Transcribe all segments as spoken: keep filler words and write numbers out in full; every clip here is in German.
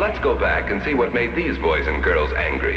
Let's go back and see what made these boys and girls angry.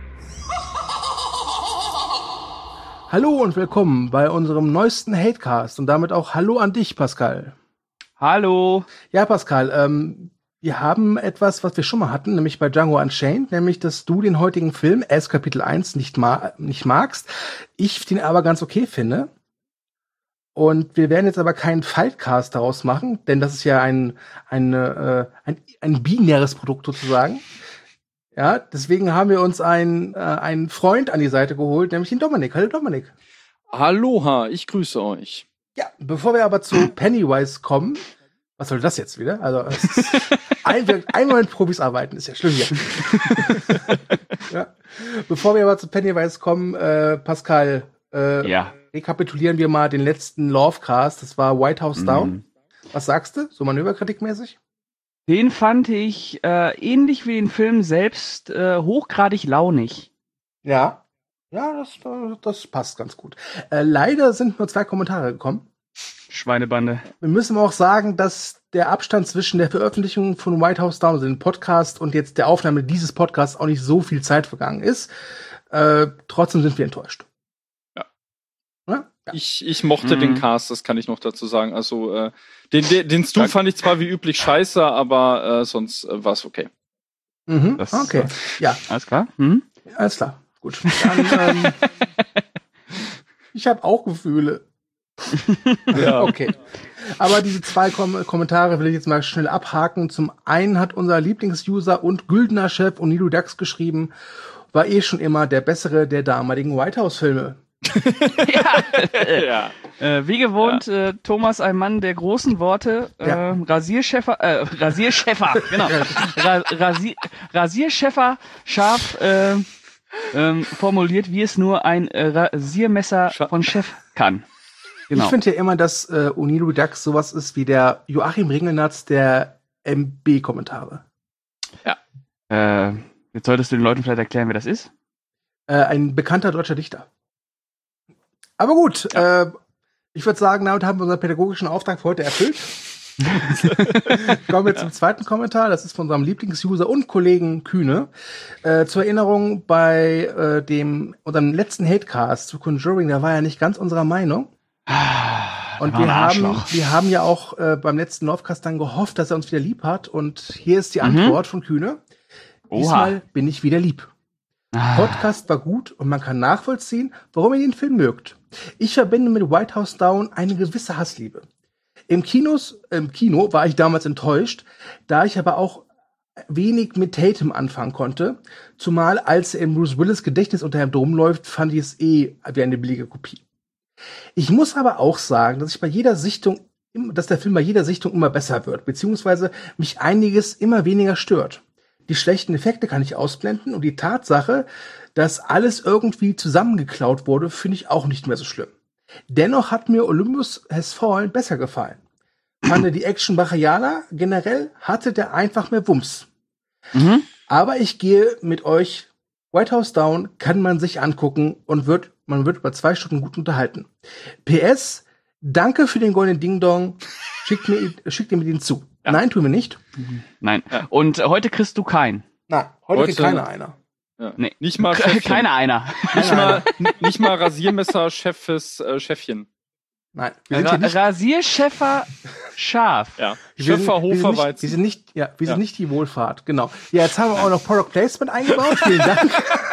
Hallo und willkommen bei unserem neuesten Hatecast und damit auch Hallo an dich, Pascal. Hallo. Ja, Pascal, ähm, wir haben etwas, was wir schon mal hatten, nämlich bei Django Unchained, nämlich, dass du den heutigen Film, erst Kapitel eins, nicht, ma- nicht magst, ich den aber ganz okay finde. Und wir werden jetzt aber keinen Fightcast daraus machen, denn das ist ja ein, ein, äh, ein, ein binäres Produkt sozusagen. Ja, deswegen haben wir uns einen, äh, einen Freund an die Seite geholt, nämlich den Dominik. Hallo Dominik. Aloha, ich grüße euch. Ja, bevor wir aber zu Pennywise kommen, was soll das jetzt wieder? Also es ist ein, einmal mit Profis arbeiten, ist ja schlimm hier. Ja. Bevor wir aber zu Pennywise kommen, äh, Pascal, äh, Ja. rekapitulieren wir mal den letzten Lovecast. Das war White House Down. Mhm. Was sagst du? So manöverkritikmäßig? Den fand ich äh, ähnlich wie den Film selbst äh, hochgradig launig. Ja. Ja, das, das passt ganz gut. Äh, leider sind nur zwei Kommentare gekommen. Schweinebande. Wir müssen aber auch sagen, dass der Abstand zwischen der Veröffentlichung von White House Down, also dem Podcast, und jetzt der Aufnahme dieses Podcasts auch nicht so viel Zeit vergangen ist. Äh, trotzdem sind wir enttäuscht. Ja. Ja? Ja. Ich, ich mochte Mhm. den Cast, das kann ich noch dazu sagen. Also äh, den, den, den Stu fand ich zwar wie üblich scheiße, aber äh, sonst äh, war es okay. Mhm. Das- Okay, ja, Alles klar? Hm? alles klar. Gut. Dann, ähm, ich habe auch Gefühle. Ja. Okay. Aber diese zwei Kom- Kommentare will ich jetzt mal schnell abhaken. Zum einen hat unser Lieblingsuser und Güldner Chef Onilu Dax geschrieben, war eh schon immer der bessere der damaligen White House-Filme. ja. Äh, wie gewohnt, äh, Thomas, ein Mann der großen Worte, äh, Ja. Rasierschäfer, äh, Rasierschäfer, genau, Ra Rasier Rasierschäfer scharf äh, ähm, formuliert, wie es nur ein äh, Rasiermesser Scha- von Chef kann. Genau. Ich finde ja immer, dass äh, Onilu Dax sowas ist wie der Joachim Ringelnatz der M B-Kommentare. äh, jetzt solltest du den Leuten vielleicht erklären, wer das ist. Äh, ein bekannter deutscher Dichter. Aber gut, äh, ich würde sagen, damit haben wir unseren pädagogischen Auftrag für heute erfüllt. Kommen wir zum zweiten Kommentar. Das ist von unserem Lieblingsuser und Kollegen Kühne. Äh, zur Erinnerung, bei äh, dem unserem letzten Hatecast zu Conjuring, da war er nicht ganz unserer Meinung. Und war wir ein haben, Arschloch. wir haben ja auch äh, beim letzten Lovecast dann gehofft, dass er uns wieder lieb hat. Und hier ist die Mhm. Antwort von Kühne. Oha. Diesmal bin ich wieder lieb. Ah. Podcast war gut und man kann nachvollziehen, warum ihr den Film mögt. Ich verbinde mit White House Down eine gewisse Hassliebe. Im Kinos, im Kino war ich damals enttäuscht, da ich aber auch wenig mit Tatum anfangen konnte. Zumal als er in Bruce Willis Gedächtnis unter ihm drum läuft, fand ich es eh wie eine billige Kopie. Ich muss aber auch sagen, dass ich bei jeder Sichtung, dass der Film bei jeder Sichtung immer besser wird, beziehungsweise mich einiges immer weniger stört. Die schlechten Effekte kann ich ausblenden und die Tatsache, dass alles irgendwie zusammengeklaut wurde, finde ich auch nicht mehr so schlimm. Dennoch hat mir Olympus Has Fallen besser gefallen. Fand er die Action brachialer, generell hatte der einfach mehr Wumms. Mhm. Aber ich gehe mit euch, White House Down kann man sich angucken und wird, man wird über zwei Stunden gut unterhalten. P S, danke für den goldenen Ding Dong, schickt mir, schickt ihr mir den zu. Ja. Nein, tun wir nicht. Nein. Und äh, heute kriegst du keinen. Nein, heute, Heute- kriegt keiner einer. Ja. Nee. Nicht mal Chefchen. Keiner einer. Nicht mal, n- nicht mal Rasiermesser, Chefes, äh, Chefchen. Nein, wir sind Ra hier nicht. Rasierschäfer scharf. Ja. Wir sind, Schöpfer, wir sind Hofer, nicht, wir Weizen. sind nicht, ja, wir sind Ja. nicht die Wohlfahrt, genau. Ja, jetzt haben wir auch noch Product Placement eingebaut. Vielen Dank.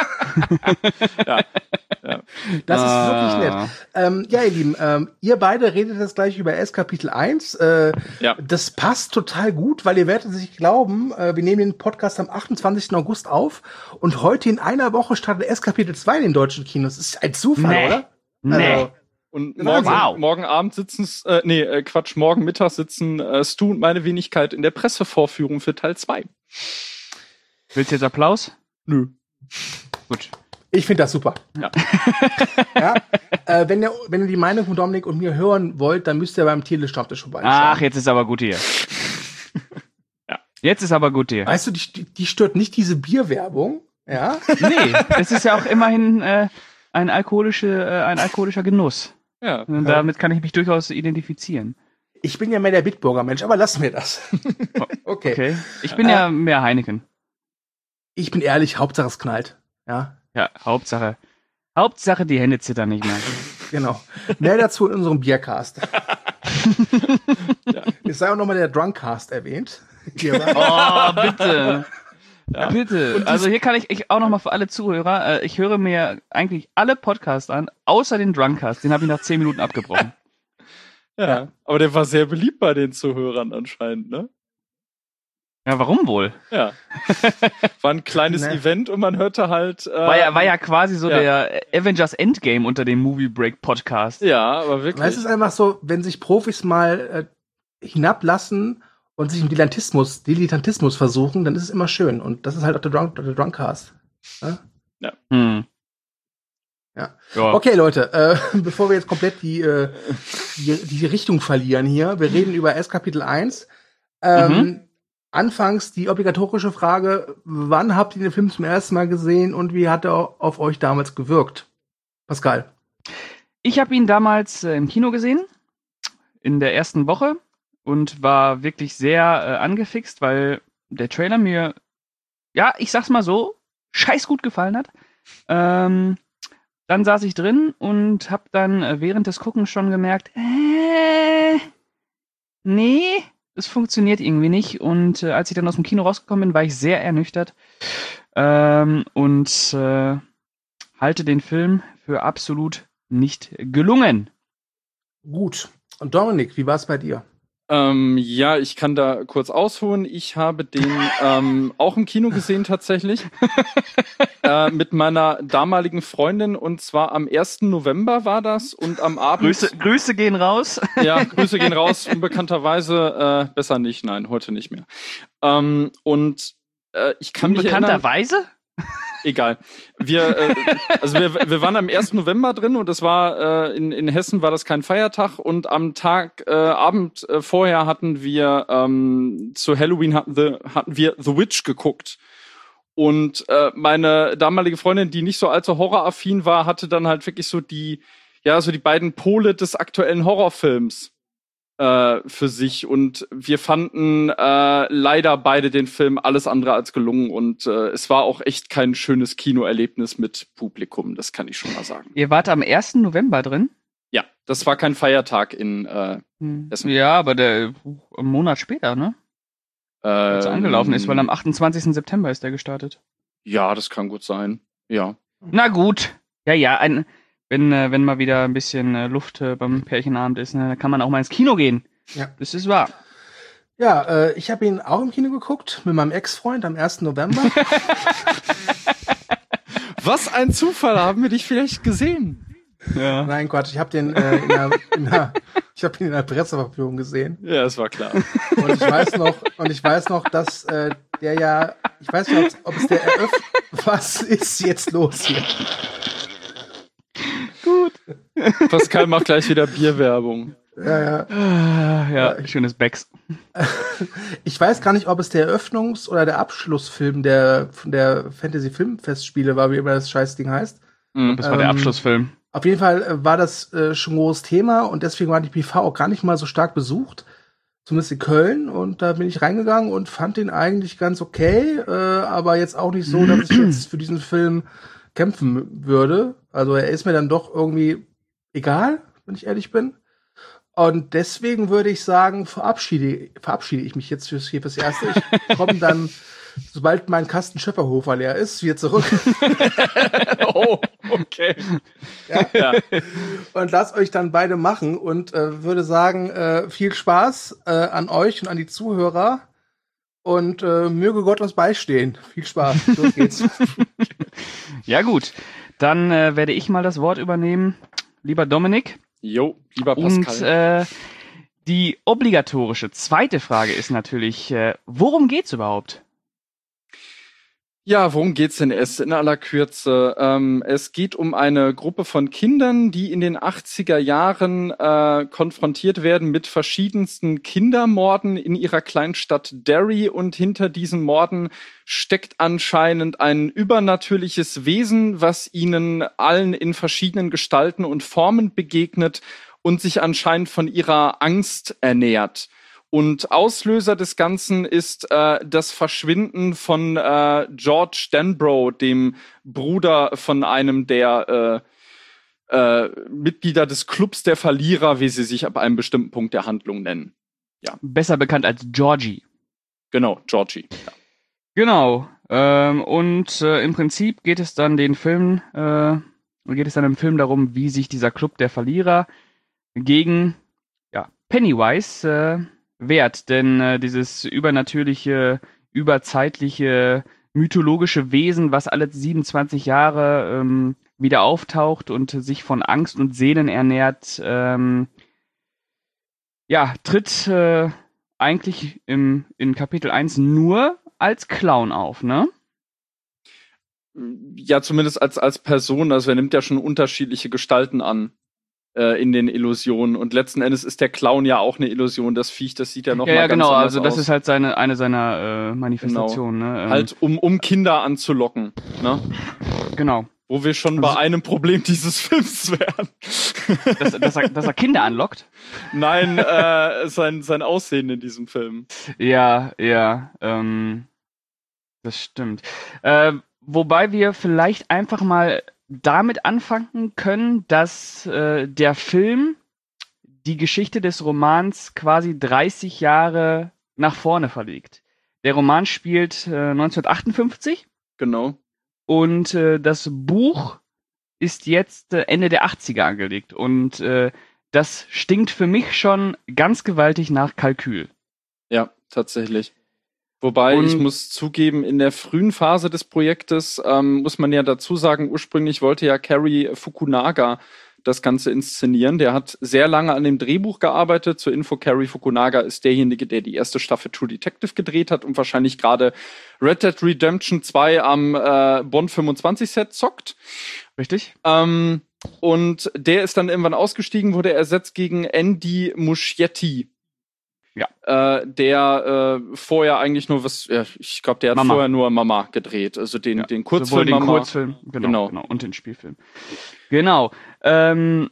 Ja. Ja. Das ist Ah. wirklich nett. Ähm, ja, ihr Lieben, ähm, ihr beide redet jetzt gleich über S Kapitel eins. Äh, Ja. Das passt total gut, weil ihr werdet es nicht glauben, äh, wir nehmen den Podcast am achtundzwanzigsten August auf und heute in einer Woche startet S Kapitel zwei in den deutschen Kinos. Das ist ein Zufall, Nee. oder? Nee. Also, Und Wahnsinn. morgen, Wow. morgen Abend sitzen, äh, nee, äh, Quatsch, morgen Mittag sitzen äh, Stu und meine Wenigkeit in der Pressevorführung für Teil zwei. Willst du jetzt Applaus? Nö. Gut. ich finde das super. Ja. Ja? Äh, wenn, ihr, wenn ihr die Meinung von Dominik und mir hören wollt, dann müsst ihr beim Telestammtisch vorbeischauen. Ach, jetzt ist aber gut hier. Ja. Jetzt ist aber gut hier. Weißt du, die, die stört nicht diese Bierwerbung. Ja? Nee, das ist ja auch immerhin äh, ein, alkoholische, äh, ein alkoholischer Genuss. Ja. Und damit kann ich mich durchaus identifizieren. Ich bin ja mehr der Bitburger-Mensch, aber lassen wir das. okay. Okay. Ich bin äh, ja mehr Heineken. Ich bin ehrlich, Hauptsache es knallt. Ja, Ja, Hauptsache. Hauptsache, die Hände zittern nicht mehr. genau. Mehr dazu in unserem Biercast. Ja. Es sei auch nochmal der Drunkcast erwähnt. Hier war- Oh, bitte. Bitte. Also hier kann ich, ich auch noch mal für alle Zuhörer, äh, ich höre mir eigentlich alle Podcasts an, außer den Drunkcast. Den habe ich nach zehn Minuten abgebrochen. Ja, aber der war sehr beliebt bei den Zuhörern anscheinend, ne? Ja, warum wohl? Ja. War ein kleines Ne. Event und man hörte halt. Äh, War ja, war ja quasi so ja. der Avengers Endgame unter dem Movie Break Podcast. Ja, aber wirklich. Weil es ist einfach so, wenn sich Profis mal äh, hinablassen und sich im Dilettantismus, Dilettantismus versuchen, dann ist es immer schön. Und das ist halt auch der, Drunk, der Drunkcast. Ja? Hm. Ja. Ja. Okay, Leute, äh, bevor wir jetzt komplett die, äh, die, die Richtung verlieren hier, wir reden über S Kapitel eins. Ähm, Mhm. Anfangs die obligatorische Frage, wann habt ihr den Film zum ersten Mal gesehen und wie hat er auf euch damals gewirkt? Pascal. Ich habe ihn damals äh, im Kino gesehen, in der ersten Woche, und war wirklich sehr äh, angefixt, weil der Trailer mir, ja, ich sag's mal so, scheiß gut gefallen hat. Ähm, dann saß ich drin und hab dann äh, während des Guckens schon gemerkt, äh, nee, es funktioniert irgendwie nicht. Und äh, als ich dann aus dem Kino rausgekommen bin, war ich sehr ernüchtert ähm, und äh, halte den Film für absolut nicht gelungen. Gut. Und Dominik, wie war es bei dir? Ähm, ja, ich kann da kurz ausholen. Ich habe den ähm, auch im Kino gesehen tatsächlich. äh, mit meiner damaligen Freundin, und zwar am ersten November war das, und am Abend. Grüße, Grüße gehen raus. Ja, Grüße gehen raus. Unbekannterweise, äh, besser nicht, nein, heute nicht mehr. Ähm, und äh, ich kann mich erinnern, Unbekannterweise? egal. Wir, äh, also wir, wir waren am ersten November drin, und es war äh, in, in Hessen war das kein Feiertag, und am Tag äh, Abend äh, vorher hatten wir ähm, zu Halloween hatten, the, hatten wir The Witch geguckt. Und äh, meine damalige Freundin, die nicht so allzu horroraffin war, hatte dann halt wirklich so die, ja, so die beiden Pole des aktuellen Horrorfilms äh, für sich. Und wir fanden äh, leider beide den Film alles andere als gelungen. Und äh, es war auch echt kein schönes Kinoerlebnis mit Publikum, das kann ich schon mal sagen. Ihr wart am ersten November drin? Ja, das war kein Feiertag in äh, Essen. Ja, aber der einen Monat später, ne? Als er angelaufen ist, weil am achtundzwanzigsten September ist er gestartet. Ja, das kann gut sein. Ja. Na gut. Ja, ja, ein, wenn, äh, wenn mal wieder ein bisschen äh, Luft äh, beim Pärchenabend ist, ne, dann kann man auch mal ins Kino gehen. Ja. Das ist wahr. Ja, äh, ich habe ihn auch im Kino geguckt mit meinem Ex-Freund am ersten November. Was ein Zufall, haben wir dich vielleicht gesehen? Ja. Nein, Quatsch, ich habe den äh, in der, in der, ich habe ihn in der Presseverführung gesehen. Ja, das war klar. Und ich weiß noch, und ich weiß noch, dass äh, der ja, ich weiß nicht, ob es der eröffnet. Was ist jetzt los hier? Pascal macht gleich wieder Bierwerbung. Ja, ja. Ah, ja, schönes Becks. Ich weiß gar nicht, ob es der Eröffnungs- oder der Abschlussfilm der von der Fantasy-Filmfestspiele war, wie immer das Scheißding heißt. Mhm. Das war der Ähm, Abschlussfilm. Auf jeden Fall äh, war das äh, schon ein großes Thema und deswegen war die P V auch gar nicht mal so stark besucht. Zumindest in Köln. Und da bin ich reingegangen und fand den eigentlich ganz okay, äh, aber jetzt auch nicht so, dass ich jetzt für diesen Film kämpfen würde. Also er ist mir dann doch irgendwie egal, wenn ich ehrlich bin. Und deswegen würde ich sagen, verabschiede, verabschiede ich mich jetzt fürs, hier fürs Erste. Ich komme dann, sobald mein Kasten Schöfferhofer leer ist, wieder zurück. Oh, okay. Ja. Ja. Und lasst euch dann beide machen und äh, würde sagen, äh, viel Spaß äh, an euch und an die Zuhörer. Und äh, möge Gott uns beistehen. Viel Spaß. Los geht's. Ja gut, dann äh, werde ich mal das Wort übernehmen. Lieber Dominik. Jo, lieber Und Pascal. äh, die obligatorische zweite Frage ist natürlich, äh, worum geht's überhaupt? Ja, worum geht's denn es in aller Kürze? Ähm, es geht um eine Gruppe von Kindern, die in den achtziger Jahren äh, konfrontiert werden mit verschiedensten Kindermorden in ihrer Kleinstadt Derry, und hinter diesen Morden steckt anscheinend ein übernatürliches Wesen, was ihnen allen in verschiedenen Gestalten und Formen begegnet und sich anscheinend von ihrer Angst ernährt. Und Auslöser des Ganzen ist äh, das Verschwinden von äh, George Denbrough, dem Bruder von einem der äh, äh, Mitglieder des Clubs der Verlierer, wie sie sich ab einem bestimmten Punkt der Handlung nennen. Ja. Besser bekannt als Georgie. Genau, Georgie. Ja. Genau. Ähm, und äh, im Prinzip geht es dann den Film, äh, geht es dann im Film darum, wie sich dieser Club der Verlierer gegen ja, Pennywise äh, wert, denn äh, dieses übernatürliche, überzeitliche, mythologische Wesen, was alle siebenundzwanzig Jahre ähm, wieder auftaucht und sich von Angst und Sehnen ernährt, ähm, ja, tritt äh, eigentlich im, in Kapitel eins nur als Clown auf, ne? Ja, zumindest als, als Person, also er nimmt ja schon unterschiedliche Gestalten an. In den Illusionen. Und letzten Endes ist der Clown ja auch eine Illusion. Das Viech, das sieht ja noch ja, mal ja, ganz genau. anders Also das aus. ist halt seine, eine seiner äh, Manifestationen. Genau. Ne? Ähm, halt, um, um Kinder anzulocken. Ne? Genau. Wo wir schon bei einem Problem dieses Films wären. dass, dass, er, dass er Kinder anlockt? Nein, äh, sein, sein Aussehen in diesem Film. Ja, ja. Ähm, das stimmt. Äh, wobei wir vielleicht einfach mal damit anfangen können, dass äh, der Film die Geschichte des Romans quasi dreißig Jahre nach vorne verlegt. Der Roman spielt äh, neunzehnhundertachtundfünfzig. Genau. Und äh, das Buch ist jetzt äh, Ende der achtziger angelegt. Und äh, das stinkt für mich schon ganz gewaltig nach Kalkül. Ja, tatsächlich. Wobei, Und ich muss zugeben, in der frühen Phase des Projektes ähm, muss man ja dazu sagen, ursprünglich wollte ja Cary Fukunaga das Ganze inszenieren. Der hat sehr lange an dem Drehbuch gearbeitet. Zur Info, Cary Fukunaga ist derjenige, der die erste Staffel True Detective gedreht hat und wahrscheinlich gerade Red Dead Redemption zwei am äh, Bond fünfundzwanzig Set zockt. Richtig? Ähm, und der ist dann irgendwann ausgestiegen, wurde ersetzt gegen Andy Muschietti. Ja. Äh, der äh, vorher eigentlich nur was, ja, ich glaube, der hat Mama. vorher nur Mama gedreht, also den, Ja. den Kurzfilm Sowohl den Mama. Kurzfilm, genau, Genau. genau, und den Spielfilm. Genau. Ähm,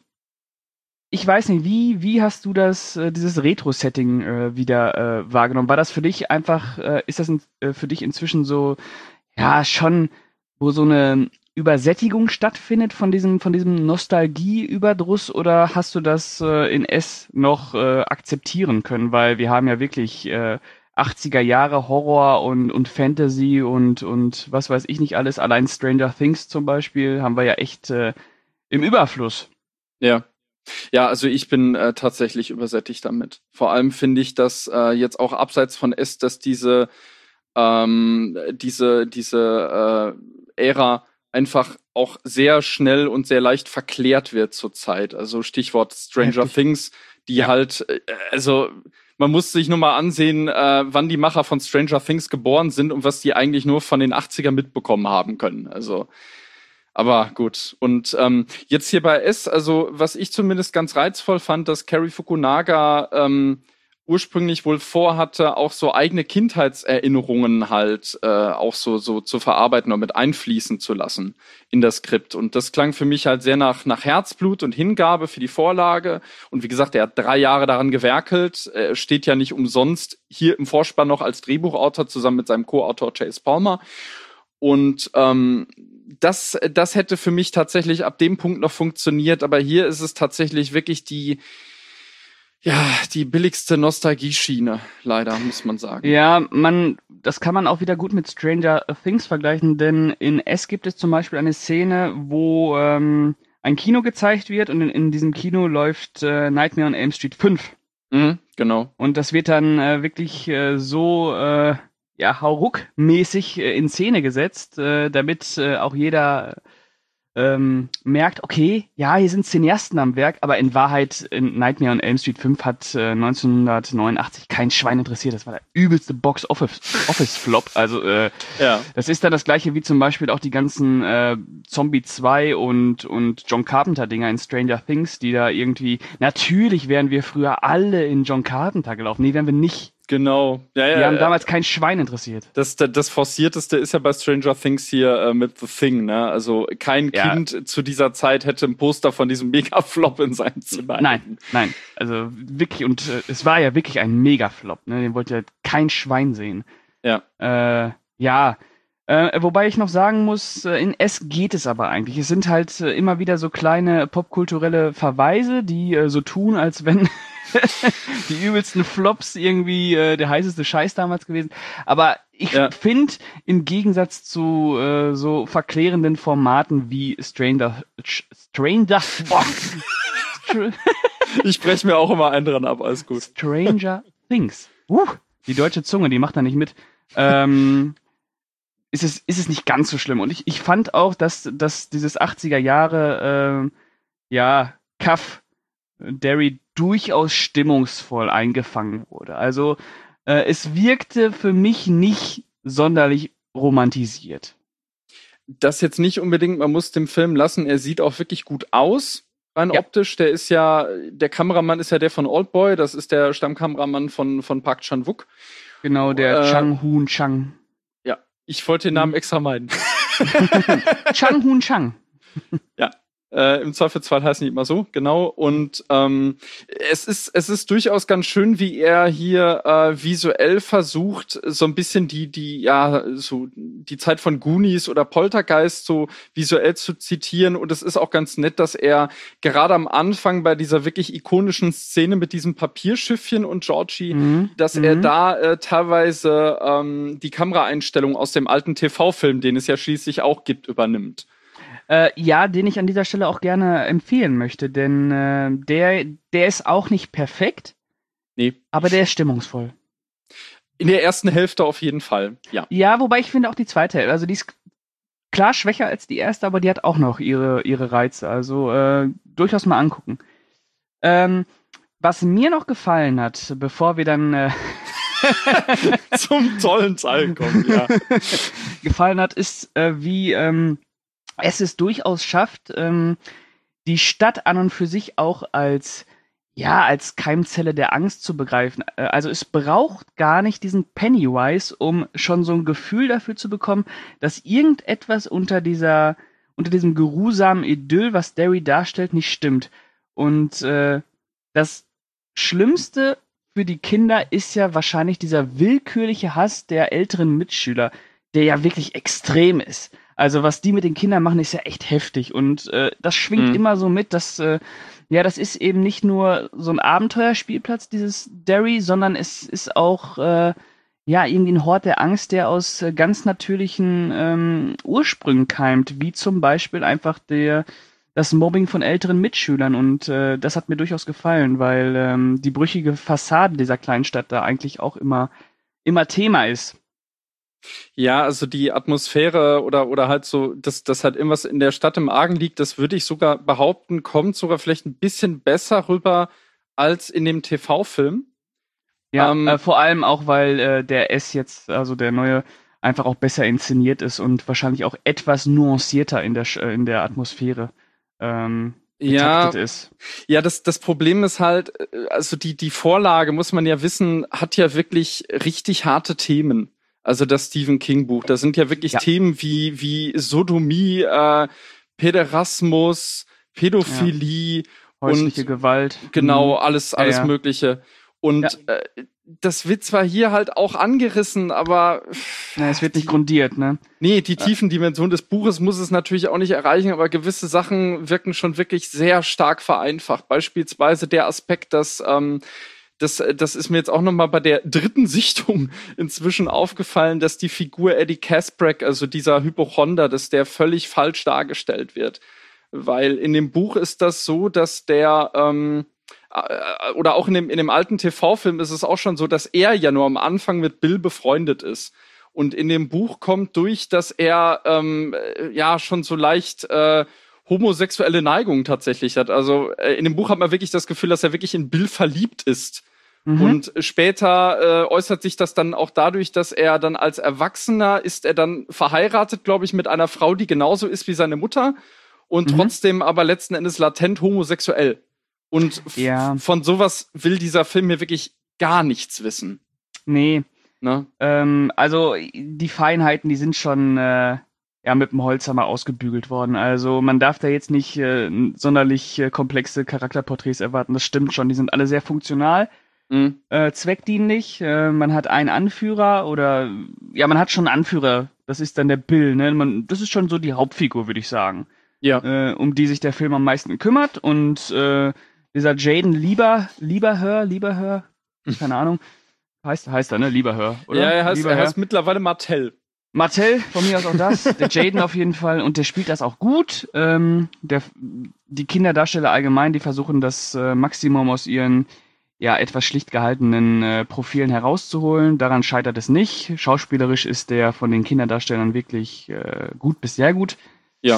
ich weiß nicht, wie, wie hast du das, äh, dieses Retro-Setting äh, wieder äh, wahrgenommen? War das für dich einfach, äh, ist das in, äh, für dich inzwischen so, ja, schon, wo so eine Übersättigung stattfindet von diesem, von diesem Nostalgie-Überdruss, oder hast du das äh, in S noch äh, akzeptieren können? Weil wir haben ja wirklich äh, achtziger Jahre Horror und, und Fantasy und, und was weiß ich nicht alles. Allein Stranger Things zum Beispiel haben wir ja echt äh, im Überfluss. Ja. Ja, also ich bin äh, tatsächlich übersättigt damit. Vor allem finde ich, dass äh, jetzt auch abseits von S, dass diese ähm, diese diese äh, Ära einfach auch sehr schnell und sehr leicht verklärt wird zurzeit. Also Stichwort Stranger Heftig. Things, die Ja. halt, äh, also man muss sich nur mal ansehen, äh, wann die Macher von Stranger Things geboren sind und was die eigentlich nur von den achtziger mitbekommen haben können. Also, aber gut. Und ähm, jetzt hier bei S, also was ich zumindest ganz reizvoll fand, dass Cary Fukunaga ähm, ursprünglich wohl vorhatte, auch so eigene Kindheitserinnerungen halt äh, auch so so zu verarbeiten und mit einfließen zu lassen in das Skript. Und das klang für mich halt sehr nach nach Herzblut und Hingabe für die Vorlage. Und wie gesagt, er hat drei Jahre daran gewerkelt. Er steht ja nicht umsonst hier im Vorspann noch als Drehbuchautor zusammen mit seinem Co-Autor Chase Palmer. Und ähm, das das hätte für mich tatsächlich ab dem Punkt noch funktioniert. Aber hier ist es tatsächlich wirklich die Ja, die billigste Nostalgie-Schiene, leider, muss man sagen. Ja, man, das kann man auch wieder gut mit Stranger Things vergleichen, denn in S gibt es zum Beispiel eine Szene, wo ähm, ein Kino gezeigt wird und in, in diesem Kino läuft äh, Nightmare on Elm Street fünf. Mhm, genau. Und das wird dann äh, wirklich äh, so äh, ja, hauruck-mäßig äh, in Szene gesetzt, äh, damit äh, auch jeder ähm, merkt, okay, ja, hier sind Cineasten am Werk, aber in Wahrheit in Nightmare on Elm Street fünf hat äh, neunzehnhundertneunundachtzig kein Schwein interessiert. Das war der übelste Box-Office-Flop. Also äh, Ja. das ist dann das gleiche wie zum Beispiel auch die ganzen äh, Zombie zwei und, und John Carpenter-Dinger in Stranger Things, die da irgendwie, natürlich wären wir früher alle in John Carpenter gelaufen. Nee, wären wir nicht. Genau. Ja, ja, Die haben ja. damals kein Schwein interessiert. Das, das, das Forcierteste ist ja bei Stranger Things hier äh, mit The Thing, ne? Also kein Ja. Kind zu dieser Zeit hätte ein Poster von diesem Mega-Flop in seinem Zimmer. Nein, nein. Also wirklich, und äh, es war ja wirklich ein Mega-Flop, ne? Den wollte ja kein Schwein sehen. Ja. Äh, ja. Äh, wobei ich noch sagen muss, äh, in S geht es aber eigentlich. Es sind halt äh, immer wieder so kleine popkulturelle Verweise, die äh, so tun, als wenn die übelsten Flops irgendwie äh, der heißeste Scheiß damals gewesen. Aber ich Ja. finde, im Gegensatz zu äh, so verklärenden Formaten wie Stranger Stranger boah, Str- Ich breche mir auch immer einen dran ab, alles gut. Stranger Things. Uh, die deutsche Zunge, die macht da nicht mit. Ähm, ist es, ist es nicht ganz so schlimm. Und ich, ich fand auch, dass, dass dieses achtziger Jahre, äh, ja, Kaff, Derry durchaus stimmungsvoll eingefangen wurde. Also, äh, es wirkte für mich nicht sonderlich romantisiert. Das jetzt nicht unbedingt, man muss dem Film lassen, er sieht auch wirklich gut aus, rein Ja. optisch. Der ist ja, der Kameramann ist ja der von Oldboy, das ist der Stammkameramann von, von Park Chan-wook. Genau, der Äh, Chang Hoon Chang. Ja, ich wollte den Namen extra meiden. Chang Hoon Chang. Äh, Im Zweifelsfall heißen die immer so, genau. Und ähm, es ist es ist durchaus ganz schön, wie er hier äh, visuell versucht, so ein bisschen die die ja so die Zeit von Goonies oder Poltergeist so visuell zu zitieren. Und es ist auch ganz nett, dass er gerade am Anfang bei dieser wirklich ikonischen Szene mit diesem Papierschiffchen und Georgie, Mhm. dass er Mhm. da äh, teilweise ähm, die Kameraeinstellung aus dem alten T V-Film, den es ja schließlich auch gibt, übernimmt. Äh, ja, den ich an dieser Stelle auch gerne empfehlen möchte, denn äh, der, der ist auch nicht perfekt, Nee. aber der ist stimmungsvoll. In der ersten Hälfte auf jeden Fall, ja. Ja, wobei ich finde auch die zweite Hälfte, also die ist klar schwächer als die erste, aber die hat auch noch ihre, ihre Reize, also äh, durchaus mal angucken. Ähm, was mir noch gefallen hat, bevor wir dann äh, Zum tollen Teil kommen, ja. gefallen hat, ist, äh, wie ähm, es es durchaus schafft, ähm, die Stadt an und für sich auch als, ja, als Keimzelle der Angst zu begreifen. Äh, also es braucht gar nicht diesen Pennywise, um schon so ein Gefühl dafür zu bekommen, dass irgendetwas unter dieser, unter diesem geruhsamen Idyll, was Derry darstellt, nicht stimmt. Und äh, das Schlimmste für die Kinder ist ja wahrscheinlich dieser willkürliche Hass der älteren Mitschüler, der ja wirklich extrem ist. Also was die mit den Kindern machen, ist ja echt heftig. Und äh, das schwingt Mhm. immer so mit, dass, äh, ja, das ist eben nicht nur so ein Abenteuerspielplatz, dieses Derry, sondern es ist auch, äh, ja, irgendwie ein Hort der Angst, der aus äh, ganz natürlichen ähm, Ursprüngen keimt, wie zum Beispiel einfach der das Mobbing von älteren Mitschülern. Und äh, das hat mir durchaus gefallen, weil ähm, die brüchige Fassade dieser kleinen Stadt da eigentlich auch immer, immer Thema ist. Ja, also die Atmosphäre oder, oder halt so, dass, dass halt irgendwas in der Stadt im Argen liegt, das würde ich sogar behaupten, kommt sogar vielleicht ein bisschen besser rüber als in dem T V-Film. Ja, Ähm, äh, vor allem auch, weil äh, der S jetzt, also der neue, einfach auch besser inszeniert ist und wahrscheinlich auch etwas nuancierter in der, Sch- äh, in der Atmosphäre ähm, Ja, getaktet ist. ja, das, das Problem ist halt, äh, also die, die Vorlage, muss man ja wissen, hat ja wirklich richtig harte Themen. Also das Stephen King-Buch. Da sind ja wirklich Ja. Themen wie, wie Sodomie, äh, Päderasmus, Pädophilie, Häusliche und Gewalt. genau, Mhm. alles, alles ja. Mögliche. Und Ja. äh, das wird zwar hier halt auch angerissen, aber Ja, es wird nicht grundiert, ne? nee, die tiefen Dimension des Buches muss es natürlich auch nicht erreichen, aber gewisse Sachen wirken schon wirklich sehr stark vereinfacht. Beispielsweise der Aspekt, dass ähm, das, das ist mir jetzt auch noch mal bei der dritten Sichtung inzwischen aufgefallen, dass die Figur Eddie Kaspbrak, also dieser Hypochonder, dass der völlig falsch dargestellt wird. Weil in dem Buch ist das so, dass der ähm, oder auch in dem, in dem alten T V-Film ist es auch schon so, dass er ja nur am Anfang mit Bill befreundet ist. Und in dem Buch kommt durch, dass er ähm, ja schon so leicht äh, homosexuelle Neigungen tatsächlich hat. Also äh, in dem Buch hat man wirklich das Gefühl, dass er wirklich in Bill verliebt ist. Mhm. Und später äh, äußert sich das dann auch dadurch, dass er dann als Erwachsener ist er dann verheiratet, glaube ich, mit einer Frau, die genauso ist wie seine Mutter und Mhm. trotzdem aber letzten Endes latent homosexuell. Und f- Ja. von sowas will dieser Film hier wirklich gar nichts wissen. Nee. Ne? Ähm, also die Feinheiten, die sind schon äh, ja, mit dem Holzhammer ausgebügelt worden. Also man darf da jetzt nicht äh, sonderlich äh, komplexe Charakterporträts erwarten. Das stimmt schon, die sind alle sehr funktional, Mhm. äh, zweckdienlich. Äh, man hat einen Anführer oder ja, man hat schon einen Anführer. Das ist dann der Bill. Ne? Man, das ist schon so die Hauptfigur, würde ich sagen, Ja. äh, um die sich der Film am meisten kümmert. Und äh, dieser Jaden Lieber, Lieberhör, Lieberhör, keine Ahnung, heißt, heißt er, ne? Lieberhör, oder? Ja, er heißt, er Lieberhör. heißt mittlerweile Martell. Martell, von mir aus auch das. Der Jaden auf jeden Fall. Und der spielt das auch gut. Ähm, der, die Kinderdarsteller allgemein, die versuchen das äh, Maximum aus ihren ja etwas schlicht gehaltenen äh, Profilen herauszuholen. Daran scheitert es nicht. Schauspielerisch ist der von den Kinderdarstellern wirklich äh, gut bis sehr gut. Ja.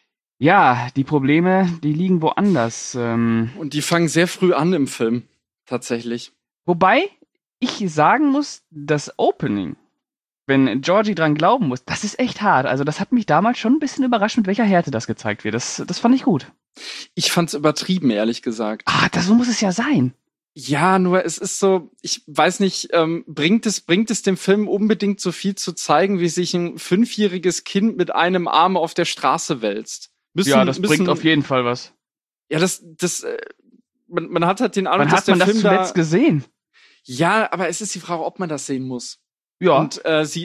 Ja, die Probleme, die liegen woanders. Ähm, Und die fangen sehr früh an im Film. Tatsächlich. wobei ich sagen muss, das Opening, wenn Georgie dran glauben muss, das ist echt hart. Also das hat mich damals schon ein bisschen überrascht, mit welcher Härte das gezeigt wird. Das, das fand ich gut. Ich fand's übertrieben, ehrlich gesagt. Ah, das, so muss es ja sein. Ja, nur es ist so, ich weiß nicht, ähm, bringt es, bringt es dem Film unbedingt so viel zu zeigen, wie sich ein fünfjähriges Kind mit einem Arm auf der Straße wälzt? Müssen, ja, das müssen, bringt auf jeden Fall was. Ja, das, das, äh, man, man hat halt den Eindruck, Wann dass hat der man das Film zuletzt da, gesehen? ja, aber es ist die Frage, ob man das sehen muss. Ja. Und äh, sie,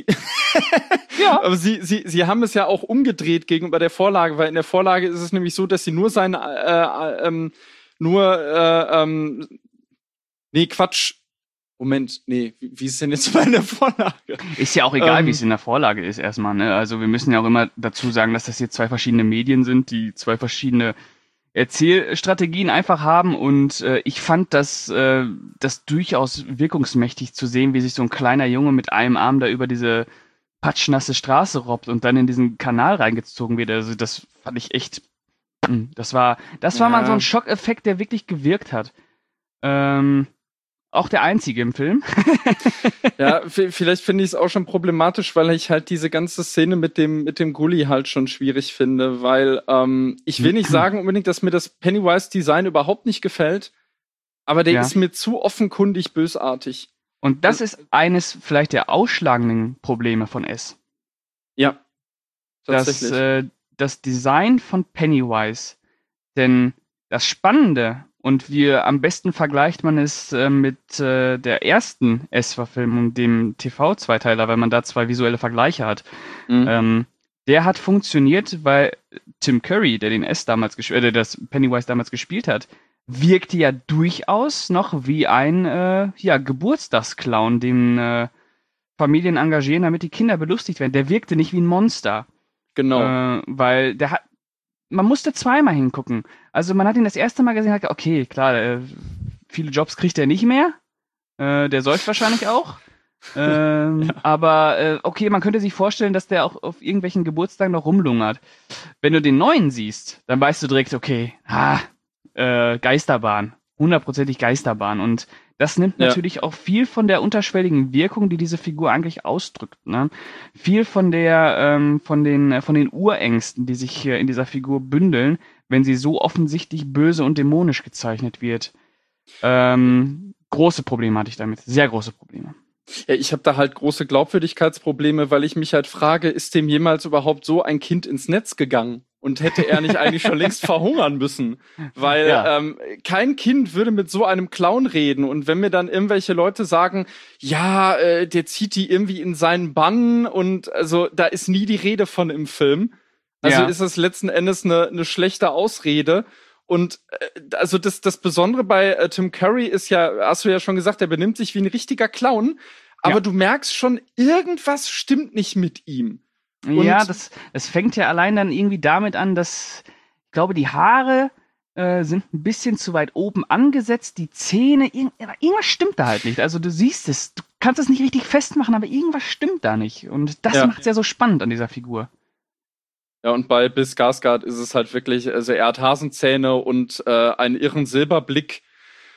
ja. aber sie, sie, sie haben es ja auch umgedreht gegenüber der Vorlage, weil in der Vorlage ist es nämlich so, dass sie nur seine, äh, äh, ähm, nur, äh, ähm, nee, Quatsch. Moment, nee, wie, wie ist es denn jetzt bei der Vorlage? Ist ja auch egal, Ähm, wie es in der Vorlage ist erstmal. Ne? Also wir müssen ja auch immer dazu sagen, dass das hier zwei verschiedene Medien sind, die zwei verschiedene Erzählstrategien einfach haben. Und äh, ich fand das, äh, das durchaus wirkungsmächtig zu sehen, wie sich so ein kleiner Junge mit einem Arm da über diese patschnasse Straße robbt und dann in diesen Kanal reingezogen wird. Also das fand ich echt. mh, Das war, das war Ja. mal so ein Schockeffekt, der wirklich gewirkt hat. Ähm, auch der einzige im Film. Ja, v- vielleicht finde ich es auch schon problematisch, weil ich halt diese ganze Szene mit dem mit dem Gully halt schon schwierig finde, weil ähm, ich will nicht sagen unbedingt, dass mir das Pennywise-Design überhaupt nicht gefällt, aber der Ja. ist mir zu offenkundig bösartig. Und das ist eines vielleicht der ausschlagenden Probleme von S. Ja, Das, tatsächlich. äh, das Design von Pennywise. Denn das Spannende, und wir am besten vergleicht man es äh, mit äh, der ersten S-Verfilmung, dem T V-Zweiteiler, weil man da zwei visuelle Vergleiche hat. Mhm. Ähm, der hat funktioniert, weil Tim Curry, der den S damals gespielt, äh, der das Pennywise damals gespielt hat, wirkte ja durchaus noch wie ein äh, ja, Geburtstagsclown, den äh, Familien engagieren, damit die Kinder belustigt werden. Der wirkte nicht wie ein Monster. Genau. Äh, weil der hat, man musste zweimal hingucken. Also man hat ihn das erste Mal gesehen, hat gesagt, okay, klar, äh, viele Jobs kriegt er nicht mehr. Äh, der säuft wahrscheinlich auch. Ähm, aber äh, okay, man könnte sich vorstellen, dass der auch auf irgendwelchen Geburtstagen noch rumlungert. Wenn du den neuen siehst, dann weißt du direkt, okay, ha, äh, Geisterbahn, hundertprozentig Geisterbahn. Und das nimmt Ja. natürlich auch viel von der unterschwelligen Wirkung, die diese Figur eigentlich ausdrückt. Ne? Viel von der, ähm, von den, äh, von den Urängsten, die sich hier in dieser Figur bündeln, wenn sie so offensichtlich böse und dämonisch gezeichnet wird. Ähm, große Probleme hatte ich damit, sehr große Probleme. Ja, ich habe da halt große Glaubwürdigkeitsprobleme, weil ich mich halt frage, ist dem jemals überhaupt so ein Kind ins Netz gegangen? Und hätte er nicht eigentlich schon längst verhungern müssen? Weil Ja. ähm, kein Kind würde mit so einem Clown reden. Und wenn mir dann irgendwelche Leute sagen, ja, äh, der zieht die irgendwie in seinen Bann und also da ist nie die Rede von im Film. Also Ja. ist es letzten Endes eine, eine schlechte Ausrede. Und äh, also das, das Besondere bei äh, Tim Curry ist ja, hast du ja schon gesagt, er benimmt sich wie ein richtiger Clown. Aber Ja. du merkst schon, irgendwas stimmt nicht mit ihm. Und- Ja, das, das fängt ja allein dann irgendwie damit an, dass ich glaube, die Haare äh, sind ein bisschen zu weit oben angesetzt, die Zähne, irg irgendwas stimmt da halt nicht. Also du siehst es, du kannst es nicht richtig festmachen, aber irgendwas stimmt da nicht. Und das Ja. macht es ja so spannend an dieser Figur. Ja, und bei Bill Skarsgård ist es halt wirklich, also er hat Hasenzähne und äh, einen irren Silberblick.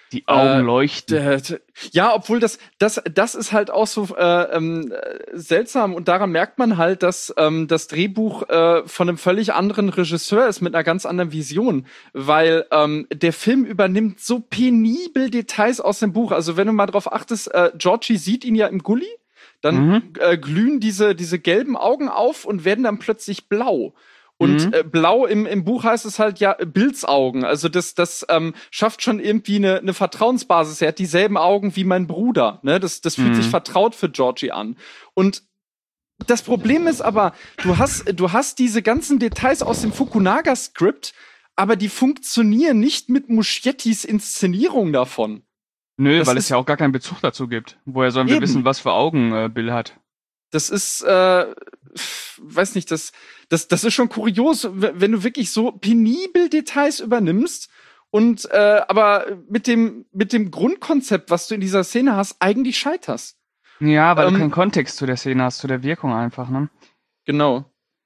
Die Augen Äh, leuchten. D- d- Ja, obwohl das, das, das ist halt auch so äh, ähm, äh, seltsam und daran merkt man halt, dass ähm, das Drehbuch äh, von einem völlig anderen Regisseur ist mit einer ganz anderen Vision, weil ähm, der Film übernimmt so penibel Details aus dem Buch. Also wenn du mal drauf achtest, äh, Georgie sieht ihn ja im Gully, dann Mhm. äh, glühen diese diese gelben Augen auf und werden dann plötzlich blau. Und Mhm. äh, blau im, im Buch heißt es halt ja äh, Bills Augen. Also das, das ähm, schafft schon irgendwie eine, eine Vertrauensbasis. Er hat dieselben Augen wie mein Bruder. Ne? Das, das fühlt Mhm. sich vertraut für Georgie an. Und das Problem ist aber, du hast, du hast diese ganzen Details aus dem Fukunaga-Skript, aber die funktionieren nicht mit Muschiettis Inszenierung davon. Nö, das weil ist- es ja auch gar keinen Bezug dazu gibt. Woher sollen wir Eben. wissen, was für Augen äh, Bill hat? Das ist, äh, weiß nicht, das, das, das ist schon kurios, w- wenn du wirklich so penibel Details übernimmst und äh, aber mit dem, mit dem Grundkonzept, was du in dieser Szene hast, eigentlich scheiterst. Ja, weil Ähm, du keinen Kontext zu der Szene hast, zu der Wirkung einfach, ne? Genau.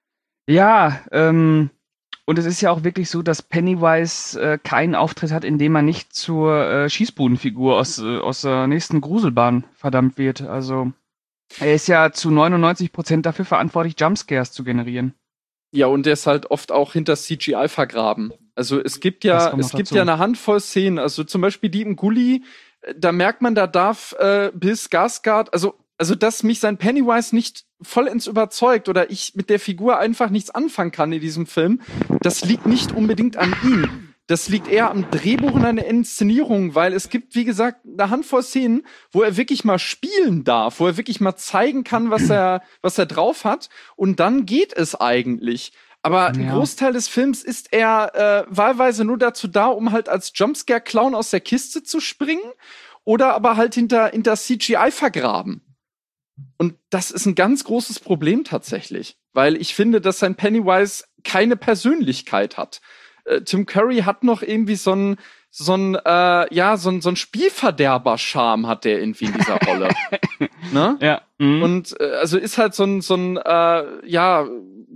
Ja, ähm, und es ist ja auch wirklich so, dass Pennywise äh, keinen Auftritt hat, in dem er nicht zur äh, Schießbudenfigur aus, äh, aus der nächsten Gruselbahn verdammt wird. Also er ist ja zu neunundneunzig Prozent dafür verantwortlich, Jumpscares zu generieren. Ja, und der ist halt oft auch hinter C G I vergraben. Also es gibt Das ja, kommt noch es gibt dazu. ja eine Handvoll Szenen, also zum Beispiel die im Gully, äh, da merkt man, da darf äh, Bill Skarsgård, also also dass mich sein Pennywise nicht vollends überzeugt oder ich mit der Figur einfach nichts anfangen kann in diesem Film, das liegt nicht unbedingt an ihm. Das liegt eher am Drehbuch und an der Inszenierung, weil es gibt, wie gesagt, eine Handvoll Szenen, wo er wirklich mal spielen darf, wo er wirklich mal zeigen kann, was er, was er drauf hat. Und dann geht es eigentlich. Aber ein Ja. Großteil des Films ist er äh, wahlweise nur dazu da, um halt als Jumpscare-Clown aus der Kiste zu springen oder aber halt hinter, hinter C G I vergraben. Und das ist ein ganz großes Problem tatsächlich, weil ich finde, dass sein Pennywise keine Persönlichkeit hat. Äh, Tim Curry hat noch irgendwie so ein so ein äh, ja so ein so ein Spielverderber-Charme hat der irgendwie in dieser Rolle. Ne? Ja. Mhm. Und äh, also ist halt so ein so ein äh, ja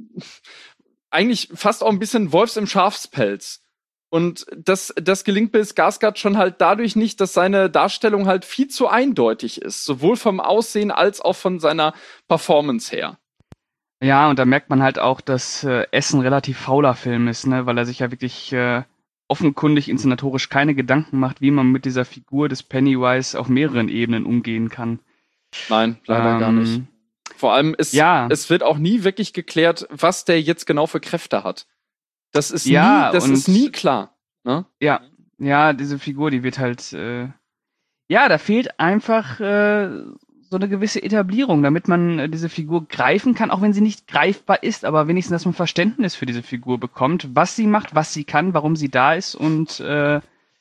eigentlich fast auch ein bisschen Wolfs im Schafspelz. Und das, das gelingt Bill Skarsgård schon halt dadurch nicht, dass seine Darstellung halt viel zu eindeutig ist. Sowohl vom Aussehen als auch von seiner Performance her. Ja, und da merkt man halt auch, dass äh, Essen relativ fauler Film ist, ne, weil er sich ja wirklich äh, offenkundig inszenatorisch keine Gedanken macht, wie man mit dieser Figur des Pennywise auf mehreren Ebenen umgehen kann. Nein, leider Ähm, gar nicht. Vor allem, es, Ja. es wird auch nie wirklich geklärt, was der jetzt genau für Kräfte hat. Das ist Ja, nie, das und- ist nie klar. Ne? Ja, ja, diese Figur, die wird halt, äh, ja, da fehlt einfach äh, so eine gewisse Etablierung, damit man äh, diese Figur greifen kann, auch wenn sie nicht greifbar ist, aber wenigstens, dass man Verständnis für diese Figur bekommt, was sie macht, was sie kann, warum sie da ist und äh,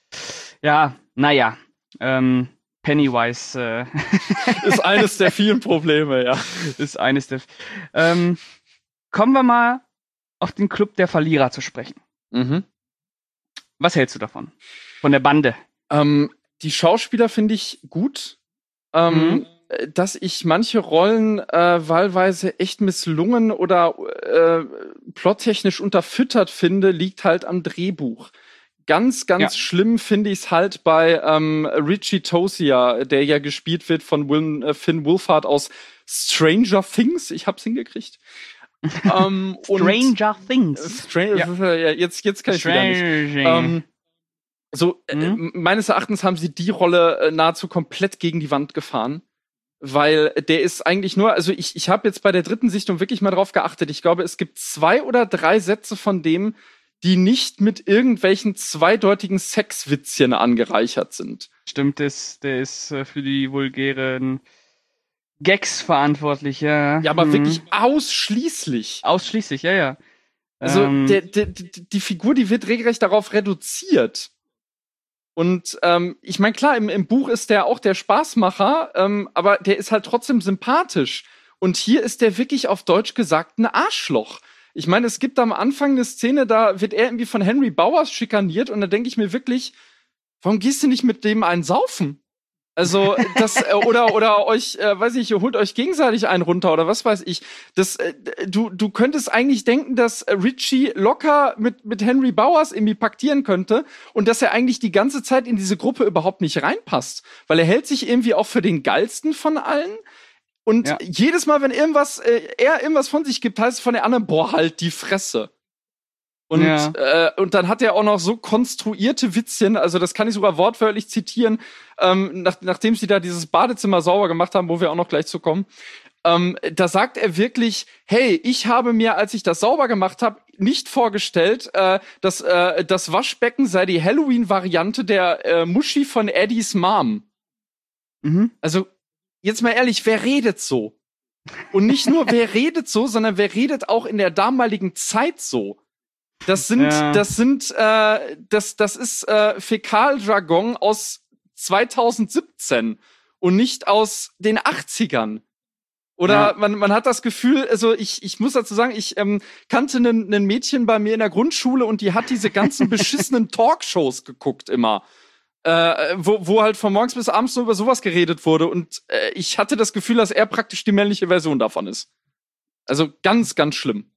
ja, naja, ähm, Pennywise äh, Ist eines der vielen Probleme, ja. ist eines der. Ähm, kommen wir mal auf den Club der Verlierer zu sprechen. Mhm. Was hältst du davon? Von der Bande? Ähm, die Schauspieler finde ich gut. Ähm, Mhm. äh, Dass ich manche Rollen äh, wahlweise echt misslungen oder äh, plottechnisch unterfüttert finde, liegt halt am Drehbuch. Ganz, ganz Ja. schlimm finde ich es halt bei ähm, Richie Tozier, der ja gespielt wird von Will, äh, Finn Wolfhard aus Stranger Things. Ich hab's hingekriegt. ähm, und- Stranger Things. Stranger, ja. jetzt, jetzt kann ich wieder nicht. Ähm, so, äh, Mhm. meines Erachtens haben sie die Rolle äh, nahezu komplett gegen die Wand gefahren. Weil der ist eigentlich nur, also ich, ich habe jetzt bei der dritten Sichtung wirklich mal drauf geachtet. Ich glaube, es gibt zwei oder drei Sätze von dem, die nicht mit irgendwelchen zweideutigen Sexwitzchen angereichert sind. Stimmt, das, der ist äh, für die vulgären Gags verantwortlich, ja. Ja, aber Mhm. wirklich ausschließlich. Ausschließlich, ja, ja. Also Ähm, der, der, der, die Figur, die wird regelrecht darauf reduziert. Und ähm, ich meine, klar, im, im Buch ist der auch der Spaßmacher, ähm, aber der ist halt trotzdem sympathisch. Und hier ist der wirklich auf Deutsch gesagt ein Arschloch. Ich meine, es gibt am Anfang eine Szene, da wird er irgendwie von Henry Bowers schikaniert und da denke ich mir wirklich, warum gehst du nicht mit dem einen saufen? Also das äh, oder oder euch, äh, weiß ich, ihr holt euch gegenseitig einen runter oder was weiß ich. Das äh, du du könntest eigentlich denken, dass äh, Richie locker mit mit Henry Bowers irgendwie paktieren könnte und dass er eigentlich die ganze Zeit in diese Gruppe überhaupt nicht reinpasst, weil er hält sich irgendwie auch für den geilsten von allen. Und ja. jedes Mal, wenn irgendwas äh, er irgendwas von sich gibt, heißt es von der anderen, boah, halt die Fresse. Und, ja. äh, und dann hat er auch noch so konstruierte Witzchen, also das kann ich sogar wortwörtlich zitieren, ähm, nach, nachdem sie da dieses Badezimmer sauber gemacht haben, wo wir auch noch gleich zu kommen. Ähm, da sagt er wirklich, hey, ich habe mir, als ich das sauber gemacht habe, nicht vorgestellt, äh, dass äh, das Waschbecken sei die Halloween-Variante der äh, Muschi von Eddies Mom. Mhm. Also, jetzt mal ehrlich, wer redet so? Und nicht nur, wer redet so, sondern wer redet auch in der damaligen Zeit so? Das sind, ja. das sind, äh, das, das ist äh, Fäkaljargon aus zweitausendsiebzehn und nicht aus den achtzigern. Oder ja. man, man hat das Gefühl, also ich, ich muss dazu sagen, ich ähm, kannte ein Mädchen bei mir in der Grundschule und die hat diese ganzen beschissenen Talkshows geguckt immer. Äh, wo, wo halt von morgens bis abends nur über sowas geredet wurde und äh, ich hatte das Gefühl, dass er praktisch die männliche Version davon ist. Also ganz, ganz schlimm.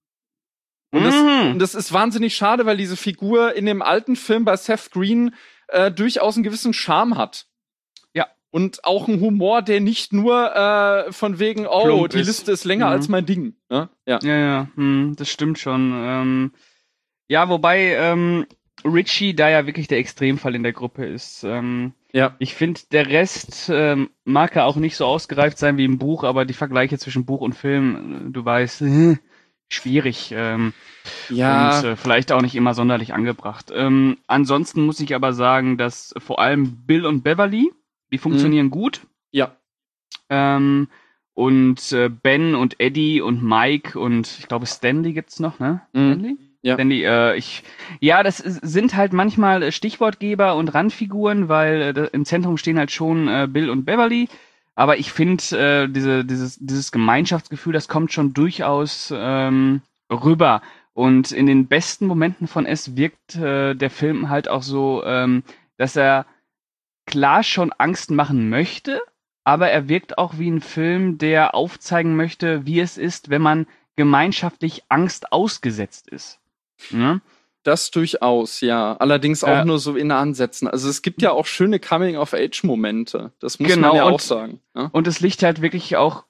Und das, mhm. und das ist wahnsinnig schade, weil diese Figur in dem alten Film bei Seth Green äh, durchaus einen gewissen Charme hat. Ja. Und auch einen Humor, der nicht nur äh, von wegen, oh, Plump die ist. Liste ist länger mhm. als mein Ding. Ja, ja, ja, ja hm, das stimmt schon. Ähm, ja, wobei ähm, Richie da ja wirklich der Extremfall in der Gruppe ist. Ähm, ja. Ich finde, der Rest ähm, mag ja auch nicht so ausgereift sein wie im Buch, aber die Vergleiche zwischen Buch und Film, du weißt, schwierig ähm, ja. und äh, vielleicht auch nicht immer sonderlich angebracht. Ähm, ansonsten muss ich aber sagen, dass vor allem Bill und Beverly, die funktionieren mhm. gut. Ja. Ähm, und äh, Ben und Eddie und Mike und ich glaube Stanley gibt's noch, ne? Mhm. Stanley? Ja. Stanley, äh, ich, ja, das ist, sind halt manchmal Stichwortgeber und Randfiguren, weil äh, im Zentrum stehen halt schon äh, Bill und Beverly. Aber ich finde, äh, diese, dieses, dieses Gemeinschaftsgefühl, das kommt schon durchaus ähm, rüber. Und in den besten Momenten von es wirkt äh, der Film halt auch so, ähm, dass er klar schon Angst machen möchte, aber er wirkt auch wie ein Film, der aufzeigen möchte, wie es ist, wenn man gemeinschaftlich Angst ausgesetzt ist. Ja? Das durchaus, ja. Allerdings auch äh, nur so in Ansätzen. Also es gibt ja auch schöne Coming-of-Age-Momente. Das muss genau, man ja und, auch sagen. Ja? Und es liegt halt wirklich auch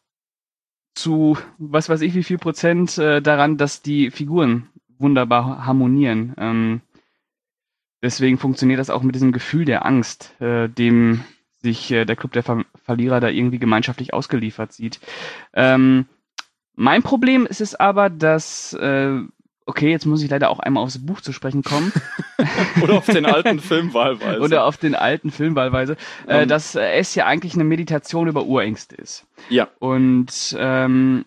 zu, was weiß ich, wie viel Prozent äh, daran, dass die Figuren wunderbar harmonieren. Ähm, deswegen funktioniert das auch mit diesem Gefühl der Angst, äh, dem sich äh, der Club der Ver- Verlierer da irgendwie gemeinschaftlich ausgeliefert sieht. Ähm, mein Problem ist es aber, dass äh, okay, jetzt muss ich leider auch einmal aufs Buch zu sprechen kommen. Oder auf den alten Film wahlweise. Oder auf den alten Film wahlweise. Um. Äh, dass äh, es ja eigentlich eine Meditation über Urängste ist. Ja. Und ähm,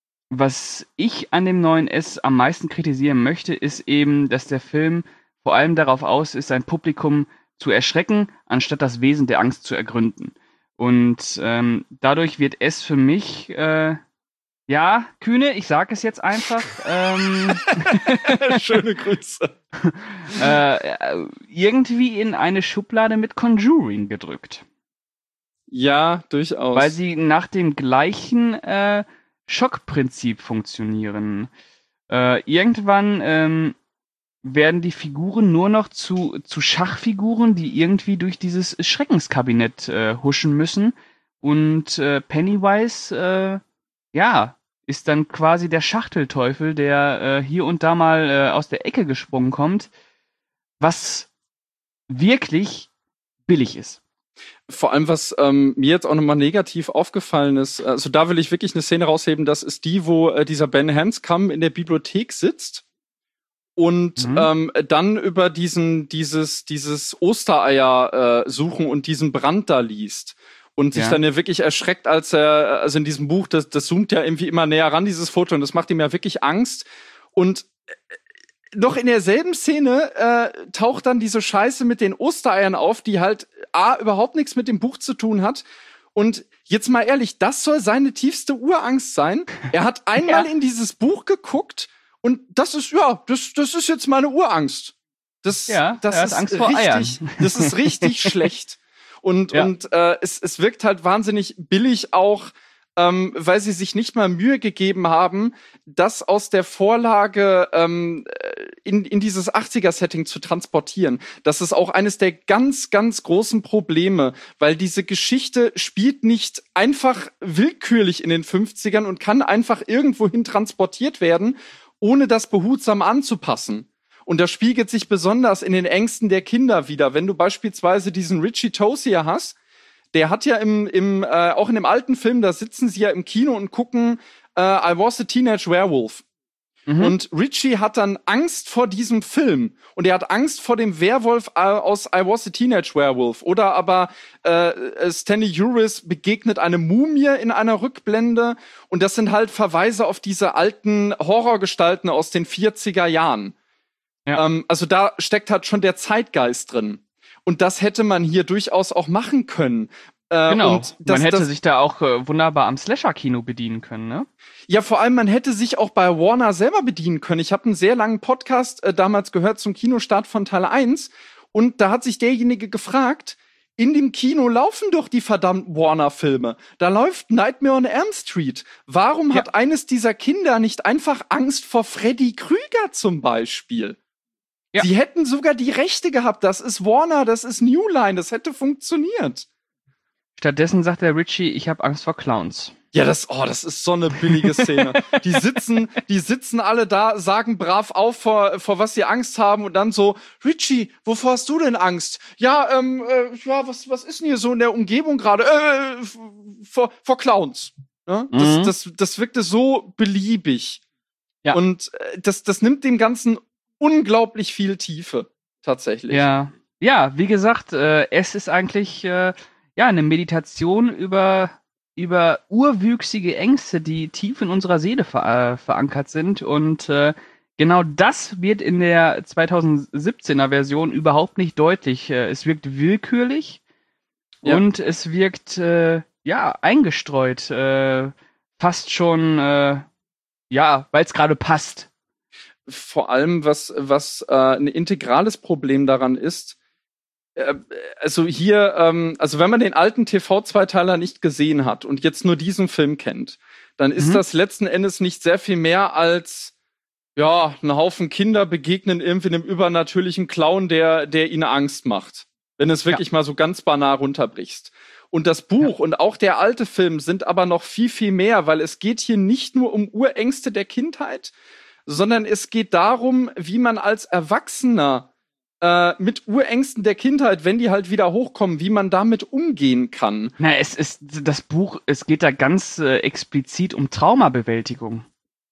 was ich an dem neuen S am meisten kritisieren möchte, ist eben, dass der Film vor allem darauf aus ist, sein Publikum zu erschrecken, anstatt das Wesen der Angst zu ergründen. Und ähm, dadurch wird es für mich... Äh, Ja, Kühne, ich sag es jetzt einfach. Ähm, Schöne Grüße. äh, irgendwie in eine Schublade mit Conjuring gedrückt. Ja, durchaus. Weil sie nach dem gleichen äh, Schockprinzip funktionieren. Äh, irgendwann ähm, werden die Figuren nur noch zu, zu Schachfiguren, die irgendwie durch dieses Schreckenskabinett äh, huschen müssen. Und äh, Pennywise... Äh, ja, ist dann quasi der Schachtelteufel, der äh, hier und da mal äh, aus der Ecke gesprungen kommt, was wirklich billig ist. Vor allem, was ähm, mir jetzt auch nochmal negativ aufgefallen ist, also da will ich wirklich eine Szene rausheben, das ist die, wo äh, dieser Ben Hanscom in der Bibliothek sitzt und mhm. ähm, dann über diesen dieses dieses Ostereier äh, suchen und diesen Brand da liest. Und sich ja. dann ja wirklich erschreckt, als er, also in diesem Buch, das, das zoomt ja irgendwie immer näher ran, dieses Foto, und das macht ihm ja wirklich Angst. Und noch in derselben Szene äh, taucht dann diese Scheiße mit den Ostereiern auf, die halt A, überhaupt nichts mit dem Buch zu tun hat. Und jetzt mal ehrlich, das soll seine tiefste Urangst sein. Er hat einmal ja. in dieses Buch geguckt und das ist, ja, das, das ist jetzt meine Urangst. Das, ja, das er ist hat Angst vor richtig, Eiern. Das ist richtig schlecht. Und, Ja. und äh, es, es wirkt halt wahnsinnig billig auch, ähm, weil sie sich nicht mal Mühe gegeben haben, das aus der Vorlage ähm, in, in dieses achtziger-Setting zu transportieren. Das ist auch eines der ganz, ganz großen Probleme, weil diese Geschichte spielt nicht einfach willkürlich in den fünfzigern und kann einfach irgendwohin transportiert werden, ohne das behutsam anzupassen. Und das spiegelt sich besonders in den Ängsten der Kinder wieder. Wenn du beispielsweise diesen Richie Tozier hast, der hat ja im, im äh, auch in dem alten Film, da sitzen sie ja im Kino und gucken äh, I Was a Teenage Werewolf. Mhm. Und Richie hat dann Angst vor diesem Film. Und er hat Angst vor dem Werwolf äh, aus I Was a Teenage Werewolf. Oder aber äh, Stanley Uris begegnet eine Mumie in einer Rückblende. Und das sind halt Verweise auf diese alten Horrorgestalten aus den vierziger Jahren. Ja. Ähm, also da steckt halt schon der Zeitgeist drin. Und das hätte man hier durchaus auch machen können. Äh, genau, und das, man hätte das, sich da auch äh, wunderbar am Slasher-Kino bedienen können, ne? Ja, vor allem, man hätte sich auch bei Warner selber bedienen können. Ich habe einen sehr langen Podcast äh, damals gehört zum Kinostart von Teil eins. Und da hat sich derjenige gefragt, in dem Kino laufen doch die verdammten Warner-Filme. Da läuft Nightmare on Elm Street. Warum ja. hat eines dieser Kinder nicht einfach Angst vor Freddy Krüger zum Beispiel? Ja. Sie hätten sogar die Rechte gehabt. Das ist Warner, das ist New Line, das hätte funktioniert. Stattdessen sagt der Richie, ich habe Angst vor Clowns. Ja, das, oh, das ist so eine billige Szene. die sitzen, die sitzen alle da, sagen brav auf, vor, vor was sie Angst haben und dann so, Richie, wovor hast du denn Angst? Ja, ähm, äh, ja, was, was ist denn hier so in der Umgebung gerade? Äh, vor, vor Clowns. Ja? Das, mhm. das, das wirkte so beliebig. Ja. Und äh, das, das nimmt dem Ganzen unglaublich viel Tiefe, tatsächlich. Ja, ja, wie gesagt, äh, es ist eigentlich äh, ja eine Meditation über über urwüchsige Ängste, die tief in unserer Seele ver- äh, verankert sind. Und äh, genau das wird in der zweitausendsiebzehner Version überhaupt nicht deutlich. Äh, es wirkt willkürlich ja. und es wirkt äh, ja eingestreut, äh, fast schon äh, ja, weil es gerade passt. Vor allem, was, was äh, ein integrales Problem daran ist, äh, also hier, ähm, also wenn man den alten T V-Zweiteiler nicht gesehen hat und jetzt nur diesen Film kennt, dann ist mhm. das letzten Endes nicht sehr viel mehr als, ja, ein Haufen Kinder begegnen irgendwie einem übernatürlichen Clown, der, der ihnen Angst macht. Wenn es wirklich ja. mal so ganz banal runterbrichst. Und das Buch ja. und auch der alte Film sind aber noch viel, viel mehr, weil es geht hier nicht nur um Urängste der Kindheit, sondern es geht darum, wie man als Erwachsener äh, mit Urängsten der Kindheit, wenn die halt wieder hochkommen, wie man damit umgehen kann. Na, es ist das Buch, es geht da ganz äh, explizit um Traumabewältigung.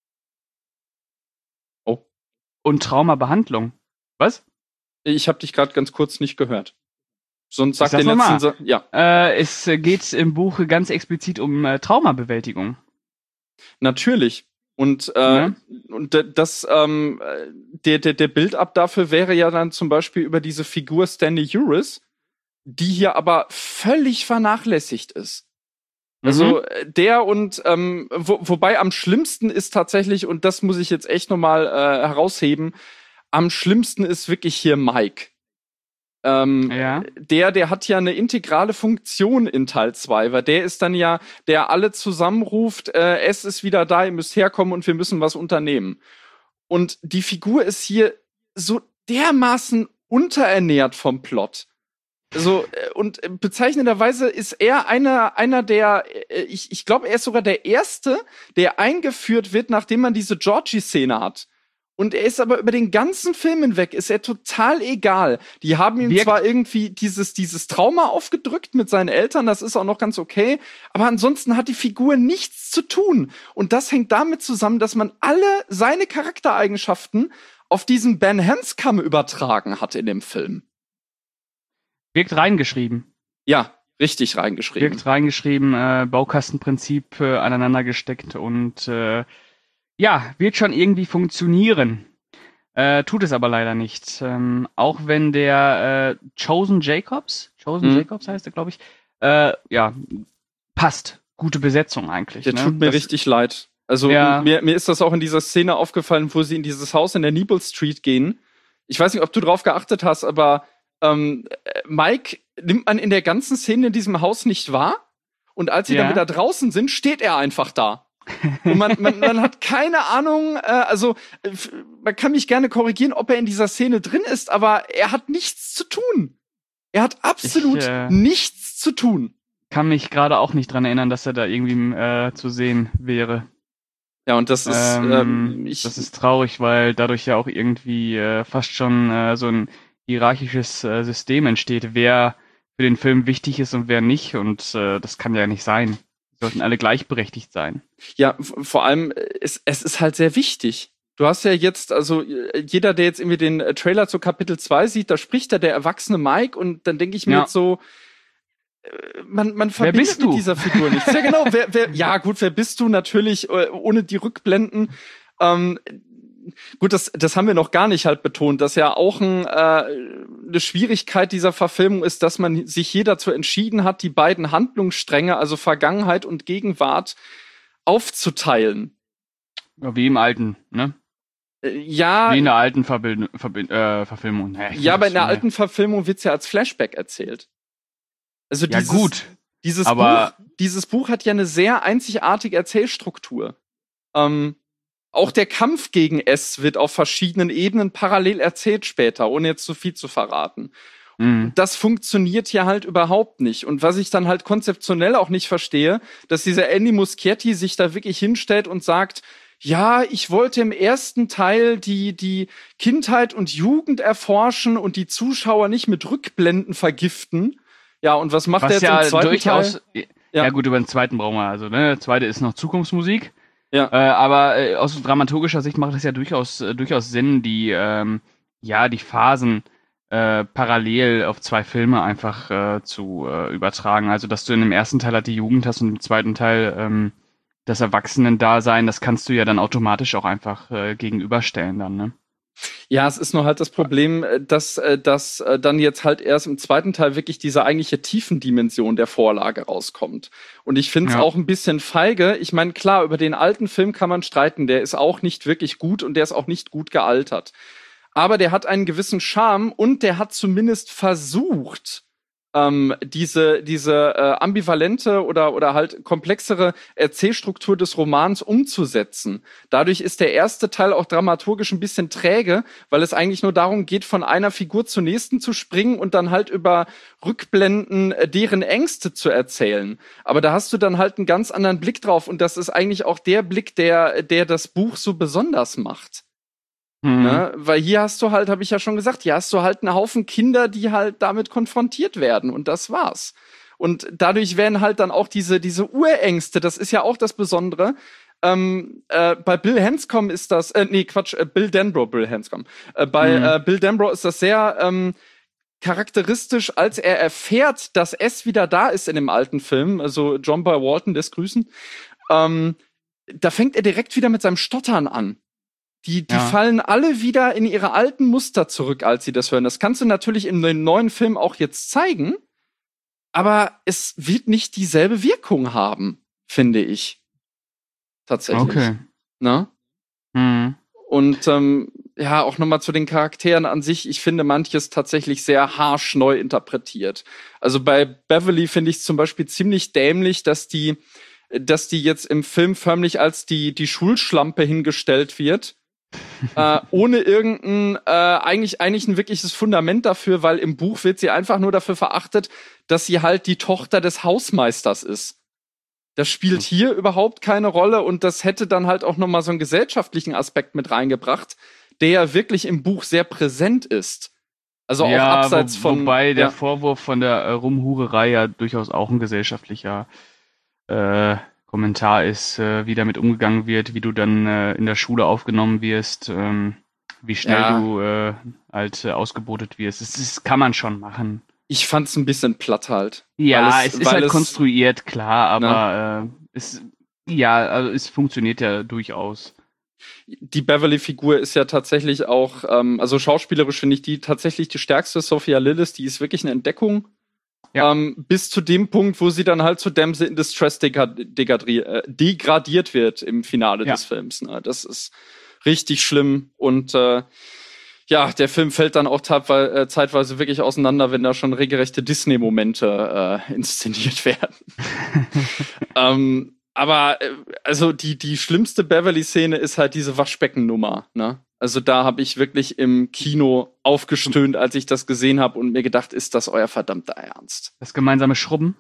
Oh. Und Traumabehandlung. Was? Ich habe dich gerade ganz kurz nicht gehört. Sonst sag den letzten Sa- ja. Äh, es geht im Buch ganz explizit um äh, Traumabewältigung. Natürlich. Und, äh, ja. und das, ähm, der, der, der Build-up dafür wäre ja dann zum Beispiel über diese Figur Stanley Uris, die hier aber völlig vernachlässigt ist. Mhm. Also der und, ähm, wo, wobei am schlimmsten ist tatsächlich, und das muss ich jetzt echt nochmal äh, herausheben, am schlimmsten ist wirklich hier Mike. Ähm, ja. Der, der hat ja eine integrale Funktion in Teil zwei, weil der ist dann ja, der alle zusammenruft, äh, es ist wieder da, ihr müsst herkommen und wir müssen was unternehmen. Und die Figur ist hier so dermaßen unterernährt vom Plot. So, und bezeichnenderweise ist er einer, einer der, ich, ich glaube, er ist sogar der Erste, der eingeführt wird, nachdem man diese Georgie-Szene hat. Und er ist aber über den ganzen Film hinweg, ist er total egal. Die haben ihm Wirkt. zwar irgendwie dieses, dieses Trauma aufgedrückt mit seinen Eltern, das ist auch noch ganz okay, aber ansonsten hat die Figur nichts zu tun. Und das hängt damit zusammen, dass man alle seine Charaktereigenschaften auf diesen Ben Hanscom übertragen hat in dem Film. Wirkt reingeschrieben. Ja, richtig reingeschrieben. Wirkt reingeschrieben, äh, Baukastenprinzip äh, aneinander gesteckt und äh, ja, wird schon irgendwie funktionieren. Äh, tut es aber leider nicht. Ähm, auch wenn der äh, Chosen Jacobs, Chosen mhm. Jacobs heißt er, glaube ich, äh, ja, passt. Gute Besetzung eigentlich. Der ne? tut mir das, richtig leid. Also ja. mir, mir ist das auch in dieser Szene aufgefallen, wo sie in dieses Haus in der Nebel Street gehen. Ich weiß nicht, ob du drauf geachtet hast, aber ähm, Mike nimmt man in der ganzen Szene in diesem Haus nicht wahr. Und als sie Ja. dann wieder draußen sind, steht er einfach da. Und man, man, man hat keine Ahnung, äh, also äh, man kann mich gerne korrigieren, ob er in dieser Szene drin ist, aber er hat nichts zu tun. Er hat absolut Ich, äh, nichts zu tun. Kann mich gerade auch nicht dran erinnern, dass er da irgendwie äh, zu sehen wäre. Ja, und das ist, Ähm, ähm, ich, das ist traurig, weil dadurch ja auch irgendwie äh, fast schon äh, so ein hierarchisches äh, System entsteht, wer für den Film wichtig ist und wer nicht. Und äh, das kann ja nicht sein. Wir sollten alle gleichberechtigt sein. ja, v- vor allem, äh, es, es ist halt sehr wichtig. Du hast ja jetzt, also äh, jeder, der jetzt irgendwie den äh, Trailer zu Kapitel zwei sieht, da spricht da der erwachsene Mike und dann denke ich mir Ja. jetzt so, äh, man, man verbindet bist du? mit dieser Figur nichts. Ja, genau, wer, wer, ja gut, wer bist du natürlich, äh, ohne die Rückblenden. Ähm, gut, das, das haben wir noch gar nicht halt betont, dass ja auch ein, äh, eine Schwierigkeit dieser Verfilmung ist, dass man sich hier dazu entschieden hat, die beiden Handlungsstränge, also Vergangenheit und Gegenwart, aufzuteilen. Ja, wie im alten, ne? Äh, Ja, Wie in der alten Verbild Verbild äh, Verfilmung. Ja, ich ja, aber weiß in der schon, alten Verfilmung wird's ja als Flashback erzählt. Also Ja, dieses, gut. dieses aber- Buch, dieses Buch hat ja eine sehr einzigartige Erzählstruktur. Ähm, auch der Kampf gegen S wird auf verschiedenen Ebenen parallel erzählt später, ohne jetzt zu viel zu verraten. Mhm. Das funktioniert hier halt überhaupt nicht. Und was ich dann halt konzeptionell auch nicht verstehe, dass dieser Andy Muschietti sich da wirklich hinstellt und sagt, ja, ich wollte im ersten Teil die, die Kindheit und Jugend erforschen und die Zuschauer nicht mit Rückblenden vergiften. Ja, und was macht er Was jetzt ja im zweiten durchaus. Teil? Ja. Ja. gut, über den zweiten brauchen wir. Also, ne, der zweite ist noch Zukunftsmusik. Ja. Äh, aber äh, aus dramaturgischer Sicht macht es ja durchaus, äh, durchaus Sinn, die, ähm, ja, die Phasen äh, parallel auf zwei Filme einfach äh, zu äh, übertragen. Also, dass du in dem ersten Teil halt die Jugend hast und im zweiten Teil ähm, das Erwachsenen-Dasein, das kannst du ja dann automatisch auch einfach äh, gegenüberstellen dann, ne? Ja, es ist nur halt das Problem, äh, dass, äh, dass äh, dann jetzt halt erst im zweiten Teil wirklich diese eigentliche Tiefendimension der Vorlage rauskommt. Und ich finde es Ja. auch ein bisschen feige. Ich meine, klar, über den alten Film kann man streiten, der ist auch nicht wirklich gut und der ist auch nicht gut gealtert. Aber der hat einen gewissen Charme und der hat zumindest versucht, ähm, diese, diese äh, ambivalente oder, oder halt komplexere Erzählstruktur des Romans umzusetzen. Dadurch ist der erste Teil auch dramaturgisch ein bisschen träge, weil es eigentlich nur darum geht, von einer Figur zur nächsten zu springen und dann halt über Rückblenden äh, deren Ängste zu erzählen. Aber da hast du dann halt einen ganz anderen Blick drauf und das ist eigentlich auch der Blick, der, der das Buch so besonders macht. Hm. Ne? Weil hier hast du halt, habe ich ja schon gesagt, hier hast du halt einen Haufen Kinder, die halt damit konfrontiert werden und das war's. Und dadurch werden halt dann auch diese, diese Urängste, das ist ja auch das Besondere. Ähm, äh, bei Bill Hanscom ist das, äh, nee, Quatsch, äh, Bill Denbrough, Bill Hanscom. Äh, bei Mhm. äh, Bill Denbrough ist das sehr ähm, charakteristisch, als er erfährt, dass S wieder da ist in dem alten Film, also John Boy Walton, des Grüßen, ähm, da fängt er direkt wieder mit seinem Stottern an. Die, die Ja. fallen alle wieder in ihre alten Muster zurück, als sie das hören. Das kannst du natürlich in dem neuen Film auch jetzt zeigen, aber es wird nicht dieselbe Wirkung haben, finde ich. Tatsächlich. Okay. Ne? Hm. Und ähm, ja, auch nochmal zu den Charakteren an sich. Ich finde manches tatsächlich sehr harsch neu interpretiert. Also bei Beverly finde ich es zum Beispiel ziemlich dämlich, dass die, dass die jetzt im Film förmlich als die, die Schulschlampe hingestellt wird. äh, ohne irgendein, äh, eigentlich, eigentlich ein wirkliches Fundament dafür, weil im Buch wird sie einfach nur dafür verachtet, dass sie halt die Tochter des Hausmeisters ist. Das spielt hier überhaupt keine Rolle und das hätte dann halt auch nochmal so einen gesellschaftlichen Aspekt mit reingebracht, der ja wirklich im Buch sehr präsent ist. Also auch ja, abseits wo, von. Wobei der ja. Vorwurf von der äh, Rumhurerei ja durchaus auch ein gesellschaftlicher äh, Kommentar ist, äh, wie damit umgegangen wird, wie du dann äh, in der Schule aufgenommen wirst, ähm, wie schnell Ja. du äh, halt äh, ausgebotet wirst. Das, das kann man schon machen. Ich fand's ein bisschen platt halt. Ja, Weil es, es- ist weil halt es- konstruiert, klar, aber äh, es, ja, also es funktioniert ja durchaus. Die Beverly-Figur ist ja tatsächlich auch, ähm, also schauspielerisch finde ich die tatsächlich die stärkste. Sophia Lillis, die ist wirklich eine Entdeckung. Ja. Ähm, bis zu dem Punkt, wo sie dann halt zu Damsel in Distress degrad degradier äh, degradiert wird im Finale Ja. des Films. Ne? Das ist richtig schlimm. Und äh, ja, der Film fällt dann auch teilweise, äh, zeitweise wirklich auseinander, wenn da schon regelrechte Disney-Momente äh, inszeniert werden. ähm, aber äh, also die, die schlimmste Beverly-Szene ist halt diese Waschbecken-Nummer, ne? Also da habe ich wirklich im Kino aufgestöhnt, als ich das gesehen habe und mir gedacht, ist das euer verdammter Ernst? Das gemeinsame Schrubben?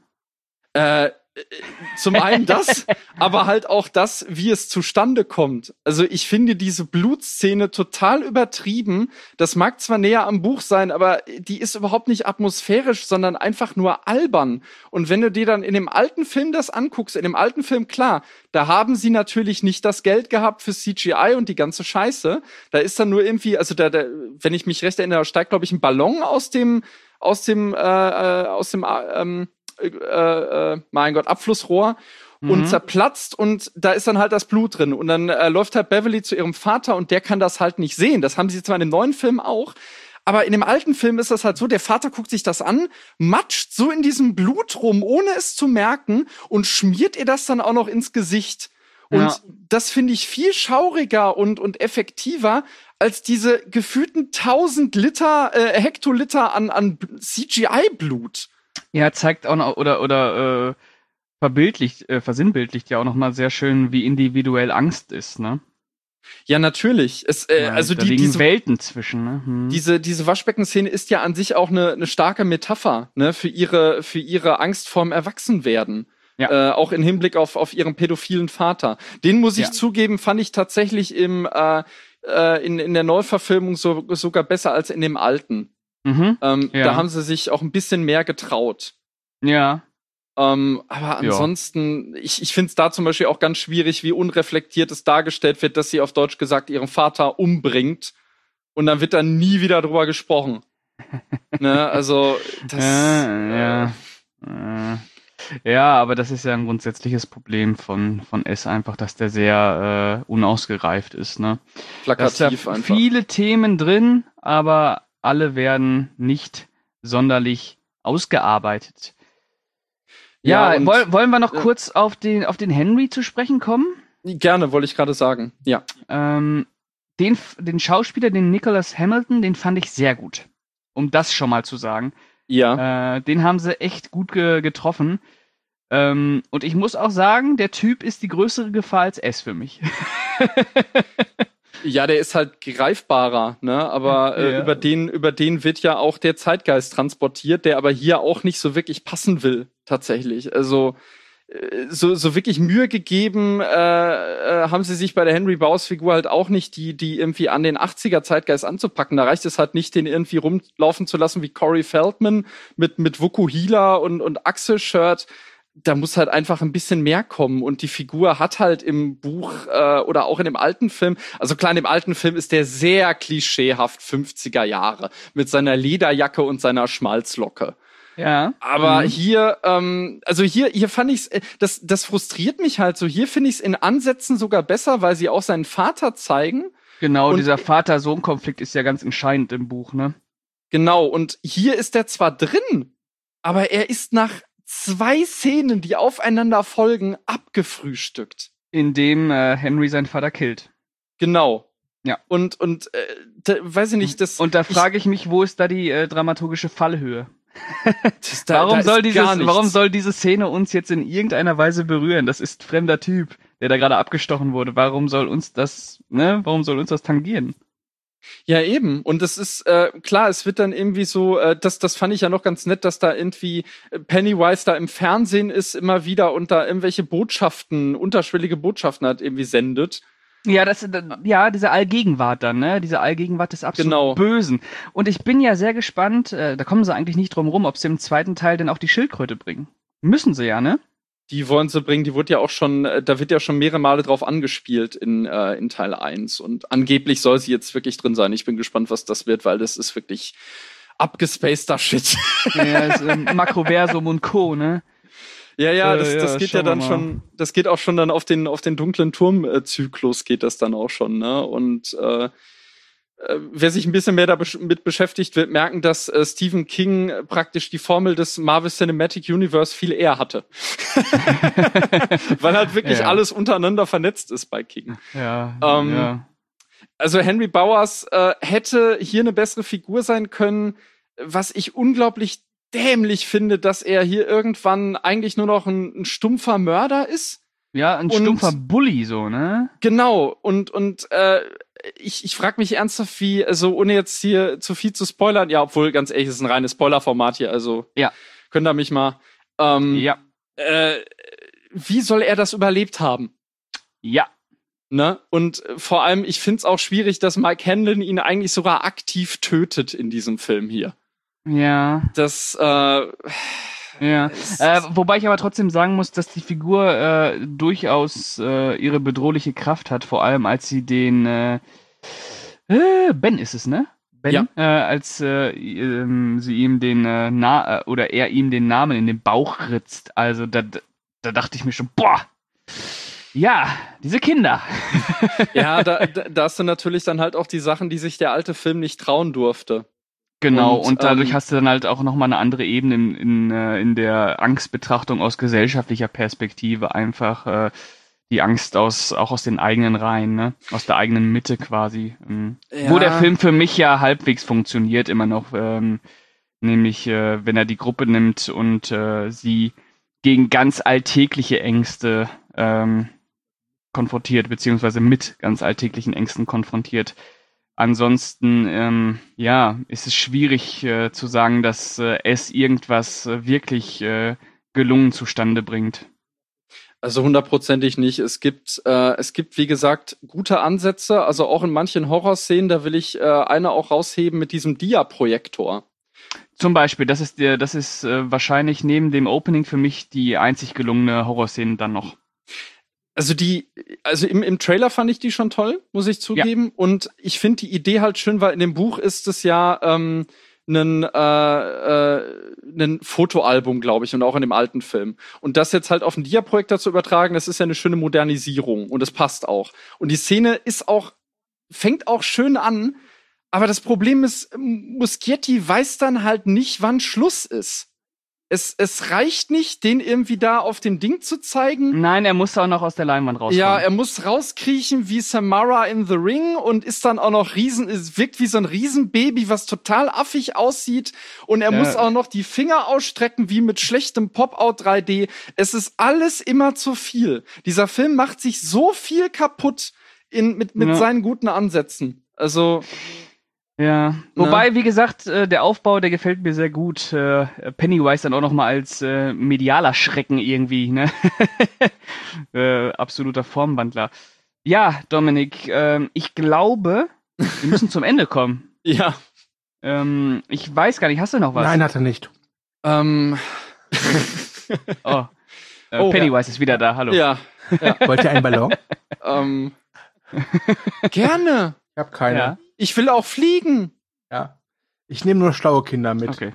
Äh, zum einen das, aber halt auch das, wie es zustande kommt. Also ich finde diese Blutszene total übertrieben. Das mag zwar näher am Buch sein, aber die ist überhaupt nicht atmosphärisch, sondern einfach nur albern. Und wenn du dir dann in dem alten Film das anguckst, in dem alten Film, klar, da haben sie natürlich nicht das Geld gehabt für C G I und die ganze Scheiße. Da ist dann nur irgendwie, also da, da wenn ich mich recht erinnere, steigt, glaube ich, ein Ballon aus dem, aus dem, äh, aus dem, ähm, Äh, äh, mein Gott, Abflussrohr mhm. und zerplatzt und da ist dann halt das Blut drin und dann äh, läuft halt Beverly zu ihrem Vater und der kann das halt nicht sehen. Das haben sie zwar in dem neuen Film auch, aber in dem alten Film ist das halt so, der Vater guckt sich das an, matscht so in diesem Blut rum, ohne es zu merken und schmiert ihr das dann auch noch ins Gesicht. Und ja. das finde ich viel schauriger und, und effektiver als diese gefühlten tausend Liter, äh, Hektoliter an, an C G I-Blut. Ja, zeigt auch noch, oder, oder, äh, verbildlicht, äh, versinnbildlicht ja auch noch mal sehr schön, wie individuell Angst ist, ne? Ja, natürlich. Es, äh, ja, also da die, liegen diese Welten zwischen, ne? Hm. Diese, diese Waschbeckenszene ist ja an sich auch eine, eine starke Metapher, ne, für ihre, für ihre Angst vorm Erwachsenwerden. Ja. Äh, auch im Hinblick auf, auf ihren pädophilen Vater. Den muss ich ja. zugeben, fand ich tatsächlich im, äh, äh, in, in der Neuverfilmung so, sogar besser als in dem alten. Mhm. Ähm, ja. Da haben sie sich auch ein bisschen mehr getraut. Ja. Ähm, aber ansonsten, ja. ich, ich finde es da zum Beispiel auch ganz schwierig, wie unreflektiert es dargestellt wird, dass sie auf Deutsch gesagt ihren Vater umbringt und dann wird dann nie wieder drüber gesprochen. Ne, also das. Ja, ja. Äh. Ja, aber das ist ja ein grundsätzliches Problem von, von S einfach, dass der sehr äh, unausgereift ist, ne? Plakativ da ist ja einfach. Viele Themen drin, aber alle werden nicht sonderlich ausgearbeitet. Ja, ja woll, wollen wir noch äh, kurz auf den, auf den Henry zu sprechen kommen? Gerne, wollte ich gerade sagen, ja. Ähm, den, den Schauspieler, den Nicholas Hamilton, den fand ich sehr gut. Um das schon mal zu sagen. Ja. Äh, den haben sie echt gut ge- getroffen. Ähm, und ich muss auch sagen, der Typ ist die größere Gefahr als S für mich. Ja, der ist halt greifbarer, ne? Aber äh, ja. über den, über den wird ja auch der Zeitgeist transportiert, der aber hier auch nicht so wirklich passen will, tatsächlich. Also äh, so, so wirklich Mühe gegeben äh, äh, haben sie sich bei der Henry Bowers Figur halt auch nicht, die, die irgendwie an den achtziger Zeitgeist anzupacken. Da reicht es halt nicht, den irgendwie rumlaufen zu lassen wie Corey Feldman mit, mit Vukuhila und, und Axel-Shirt. Da muss halt einfach ein bisschen mehr kommen und die Figur hat halt im Buch äh, oder auch in dem alten Film, also klar, in dem alten Film ist der sehr klischeehaft fünfziger Jahre mit seiner Lederjacke und seiner Schmalzlocke. Ja. Aber mhm. hier, ähm, also hier, hier fand ich's, das, das frustriert mich halt so. Hier finde ich's in Ansätzen sogar besser, weil sie auch seinen Vater zeigen. Genau, und dieser Vater-Sohn-Konflikt ist ja ganz entscheidend im Buch, ne? Genau, und hier ist er zwar drin, aber er ist nach zwei Szenen, die aufeinander folgen, abgefrühstückt. Indem äh, Henry seinen Vater killt. Genau. Ja. Und, und äh, da, weiß ich nicht, das... Und da frage ich mich, wo ist da die äh, dramaturgische Fallhöhe? das, da, warum, da soll dieses, gar warum soll diese Szene uns jetzt in irgendeiner Weise berühren? Das ist ein fremder Typ, der da gerade abgestochen wurde. Warum soll uns das, ne, warum soll uns das tangieren? Ja, eben. Und es ist, äh, klar, es wird dann irgendwie so, äh, das, das fand ich ja noch ganz nett, dass da irgendwie Pennywise da im Fernsehen ist immer wieder und da irgendwelche Botschaften, unterschwellige Botschaften hat irgendwie sendet. Ja, das, ja, diese Allgegenwart dann, ne? Diese Allgegenwart des absolut genau. Bösen. Und ich bin ja sehr gespannt, äh, da kommen sie eigentlich nicht drum rum, ob sie im zweiten Teil denn auch die Schildkröte bringen. Müssen sie ja, ne? Die wollen sie bringen, die wurde ja auch schon, da wird ja schon mehrere Male drauf angespielt in, äh, in Teil eins. Und angeblich soll sie jetzt wirklich drin sein. Ich bin gespannt, was das wird, weil das ist wirklich abgespaceder Shit. Ja, das, ähm, Makroversum und Co., ne? Ja, ja, das, das ja, geht ja dann schon, das geht auch schon dann auf den, auf den dunklen Turmzyklus geht das dann auch schon, ne? Und äh, wer sich ein bisschen mehr damit beschäftigt, wird merken, dass äh, Stephen King praktisch die Formel des Marvel Cinematic Universe viel eher hatte. Weil halt wirklich ja. alles untereinander vernetzt ist bei King. Ja, ähm, ja. Also Henry Bowers äh, hätte hier eine bessere Figur sein können, was ich unglaublich dämlich finde, dass er hier irgendwann eigentlich nur noch ein, ein stumpfer Mörder ist. Ja, ein Und- stumpfer Bully, so, ne? Genau, und, und äh, ich, ich frage mich ernsthaft, wie, also ohne jetzt hier zu viel zu spoilern, ja, obwohl, ganz ehrlich, es ist ein reines Spoiler-Format hier, also Ja. könnt ihr mich mal, ähm, Ja. äh, wie soll er das überlebt haben? Ja. Ne? Und äh, vor allem, ich find's auch schwierig, dass Mike Hanlon ihn eigentlich sogar aktiv tötet in diesem Film hier. Ja. Das, äh, Ja. es- Äh, wobei ich aber trotzdem sagen muss, dass die Figur äh, durchaus äh, ihre bedrohliche Kraft hat, vor allem als sie den äh, äh, Ben ist es, ne? Ben, Ja. äh, als äh, ähm, sie ihm den äh, Na äh, oder er ihm den Namen in den Bauch ritzt. Also da, da dachte ich mir schon, boah, ja, diese Kinder. ja, da, da, da hast du natürlich dann halt auch die Sachen, die sich der alte Film nicht trauen durfte. Genau, und, Und, dadurch ähm, hast du dann halt auch nochmal eine andere Ebene in, in, äh, in der Angstbetrachtung aus gesellschaftlicher Perspektive. Einfach äh, die Angst aus auch aus den eigenen Reihen, ne? Aus der eigenen Mitte quasi. Ähm, Ja. Wo der Film für mich ja halbwegs funktioniert immer noch. Ähm, nämlich, äh, wenn er die Gruppe nimmt und äh, sie gegen ganz alltägliche Ängste ähm, konfrontiert, beziehungsweise mit ganz alltäglichen Ängsten konfrontiert. Ansonsten, ähm, ja, ist es schwierig äh, zu sagen, dass äh, es irgendwas äh, wirklich äh, gelungen zustande bringt. Also hundertprozentig nicht. Es gibt, äh, es gibt, wie gesagt, gute Ansätze. Also auch in manchen Horrorszenen, da will ich äh, eine auch rausheben mit diesem Dia-Projektor. Zum Beispiel, das ist der, das ist äh, wahrscheinlich neben dem Opening für mich die einzig gelungene Horrorszene dann noch. Also die, also im, im Trailer fand ich die schon toll, muss ich zugeben. Und ich finde die Idee halt schön, weil in dem Buch ist es ja ähm, ein, äh, äh, ein Fotoalbum, glaube ich, und auch in dem alten Film. Und das jetzt halt auf den Dia-Projektor zu übertragen, das ist ja eine schöne Modernisierung und es passt auch. Und die Szene ist auch, fängt auch schön an, aber das Problem ist, Muschietti weiß dann halt nicht, wann Schluss ist. Es, es reicht nicht, den irgendwie da auf dem Ding zu zeigen. Nein, er muss auch noch aus der Leinwand rauskommen. Ja, er muss rauskriechen wie Samara in The Ring und ist dann auch noch riesen, es wirkt wie so ein Riesenbaby, was total affig aussieht. Und er Ja. muss auch noch die Finger ausstrecken wie mit schlechtem Pop-Out drei D. Es ist alles immer zu viel. Dieser Film macht sich so viel kaputt in, mit, mit Ja. seinen guten Ansätzen. Also, Ja, wobei, wie gesagt, äh, der Aufbau, der gefällt mir sehr gut. Äh, Pennywise dann auch noch mal als äh, medialer Schrecken irgendwie, ne? äh, absoluter Formwandler. Ja, Dominik, ähm, ich glaube, wir müssen zum Ende kommen. ja. Ähm, ich weiß gar nicht, hast du noch was? Nein, hat er nicht. Ähm, Oh, äh, Oh, Pennywise ist wieder da, hallo. ja. Wollt ihr einen Ballon? Ähm, gerne. Ich habe keine. Ja. Ja. Ich will auch fliegen. Ich nehme nur schlaue Kinder mit. Okay.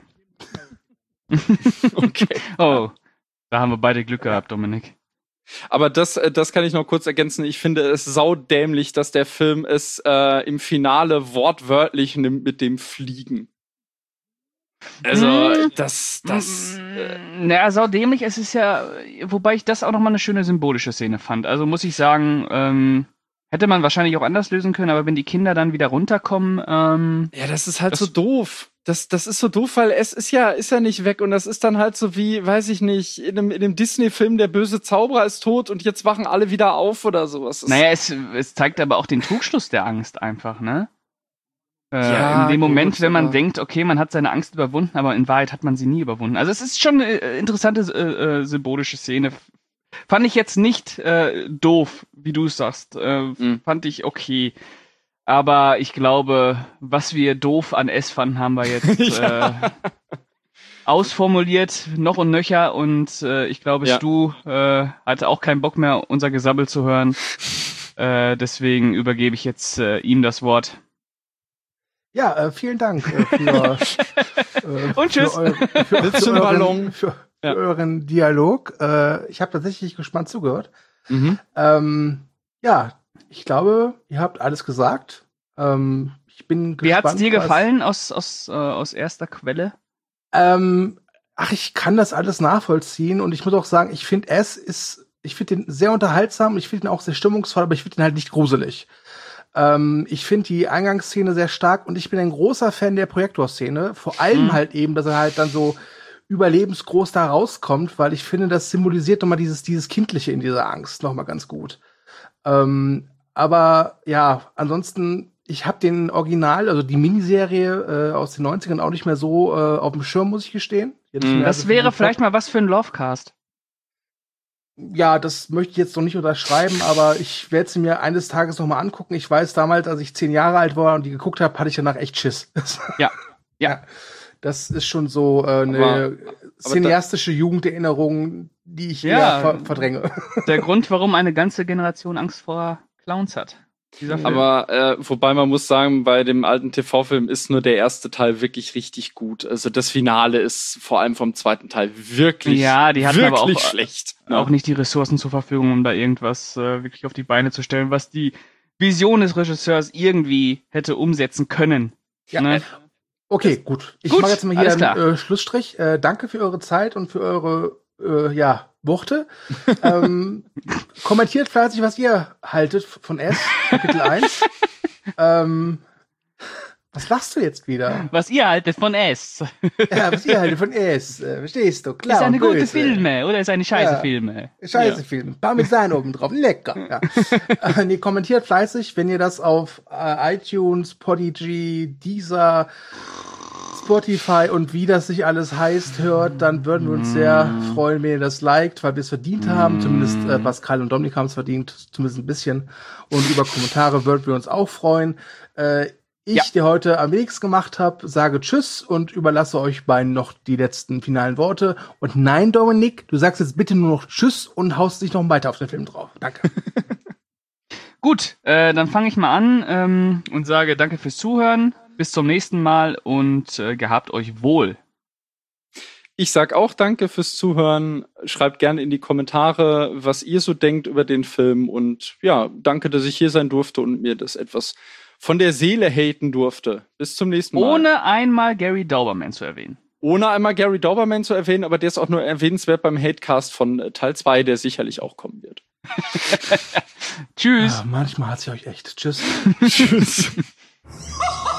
Okay. Oh, da haben wir beide Glück gehabt, Dominik. Aber das, äh, das kann ich noch kurz ergänzen. Ich finde es saudämlich, dass der Film es äh, im Finale wortwörtlich nimmt mit dem Fliegen. Also, Hm. das, das. Äh, Mm, Naja, saudämlich, es ist ja, wobei ich das auch nochmal eine schöne symbolische Szene fand. Also muss ich sagen, ähm, hätte man wahrscheinlich auch anders lösen können, aber wenn die Kinder dann wieder runterkommen, ähm, ja, das ist halt Das- so doof. Das, das ist so doof, weil es ist ja, ist ja nicht weg und das ist dann halt so wie, weiß ich nicht, in einem, in einem Disney-Film, der böse Zauberer ist tot und jetzt wachen alle wieder auf oder sowas. Das- naja, es, es zeigt aber auch den Trugschluss der Angst einfach, ne? Äh, Ja, in dem Moment, gut, wenn man aber- denkt, okay, man hat seine Angst überwunden, aber in Wahrheit hat man sie nie überwunden. Also es ist schon eine äh, interessante äh, äh, symbolische Szene. Fand ich jetzt nicht äh, doof, wie du es sagst. Äh, Mhm. Fand ich okay. Aber ich glaube, was wir doof an S fanden, haben wir jetzt äh, ausformuliert, noch und nöcher. Und äh, ich glaube, Ja. Stu äh, hatte auch keinen Bock mehr, unser Gesabbel zu hören. Äh, deswegen übergebe ich jetzt äh, ihm das Wort. Ja, äh, vielen Dank äh, für, äh, Und tschüss. Für, eu für, Willst für, du einen euren, Ballon? für, für Ja. euren Dialog. Äh, ich habe tatsächlich gespannt zugehört. Mhm. Ähm, ja, ich glaube, ihr habt alles gesagt. Ähm, ich bin Wie gespannt. hat's dir was- gefallen aus, aus, äh, aus erster Quelle? Ähm, ach, ich kann das alles nachvollziehen und ich muss auch sagen, ich finde es ist, ich finde den sehr unterhaltsam, ich finde ihn auch sehr stimmungsvoll, aber ich finde ihn halt nicht gruselig. Ähm, ich finde die Eingangsszene sehr stark und ich bin ein großer Fan der Projektorszene. Vor allem Mhm. halt eben, dass er halt dann so überlebensgroß da rauskommt, weil ich finde, das symbolisiert nochmal dieses, dieses Kindliche in dieser Angst nochmal ganz gut. Ähm, aber ja, ansonsten, ich habe den Original, also die Miniserie äh, aus den neunzigern auch nicht mehr so äh, auf dem Schirm, muss ich gestehen. Jetzt Mhm. mehr Das so wäre für- vielleicht mal was für ein Lovecast. Ja, das möchte ich jetzt noch nicht unterschreiben, aber ich werde sie mir eines Tages noch mal angucken. Ich weiß, damals, als ich zehn Jahre alt war und die geguckt habe, hatte ich danach echt Schiss. Ja. Ja. Das ist schon so äh, eine Aber- cineastische Jugenderinnerung, die ich Ja. eher ver verdränge. Der Grund, warum eine ganze Generation Angst vor Clowns hat. Dieser Film. Aber äh, wobei man muss sagen, bei dem alten T V-Film ist nur der erste Teil wirklich richtig gut. Also das Finale ist vor allem vom zweiten Teil wirklich, Ja, die hatten wirklich aber auch- schlecht. auch nicht die Ressourcen zur Verfügung, um da irgendwas äh, wirklich auf die Beine zu stellen, was die Vision des Regisseurs irgendwie hätte umsetzen können. Ja, Ne? Okay, gut. Ich Gut, mache jetzt mal hier alles einen klar. äh, Schlussstrich. Äh, danke für eure Zeit und für eure äh, ja, Worte. ähm, kommentiert fleißig, was ihr haltet von S, Kapitel eins. ähm, was lachst du jetzt wieder? Was ihr haltet von S. Ja, was ihr haltet von S. Äh, verstehst du? Klar ist eine und gute böse. Filme oder ist eine scheiße Ja. Filme? Scheiße Ja. Film. Parmesan oben drauf. Lecker. Ja. äh, nee, kommentiert fleißig, wenn ihr das auf äh, iTunes, Podigy, Deezer, Spotify und wie das sich alles heißt hört, dann würden wir uns sehr freuen, wenn ihr das liked, weil wir es verdient haben. Zumindest äh, Pascal und Dominik haben es verdient, zumindest ein bisschen. Und über Kommentare würden wir uns auch freuen. Äh, ich, Ja. der heute am wenigsten gemacht habe, sage Tschüss und überlasse euch beiden noch die letzten finalen Worte. Und nein, Dominik, du sagst jetzt bitte nur noch Tschüss und haust dich noch weiter auf den Film drauf. Danke. Gut, äh, dann fange ich mal an ähm, und sage danke fürs Zuhören. Bis zum nächsten Mal und äh, gehabt euch wohl. Ich sag auch danke fürs Zuhören. Schreibt gerne in die Kommentare, was ihr so denkt über den Film. Und ja, danke, dass ich hier sein durfte und mir das etwas von der Seele haten durfte. Bis zum nächsten Mal. Ohne einmal Gary Dauberman zu erwähnen. Ohne einmal Gary Dauberman zu erwähnen, aber der ist auch nur erwähnenswert beim Hatecast von äh, Teil zwei, der sicherlich auch kommen wird. Tschüss. Ah, manchmal hat's ja euch echt. Tschüss. Tschüss. Ha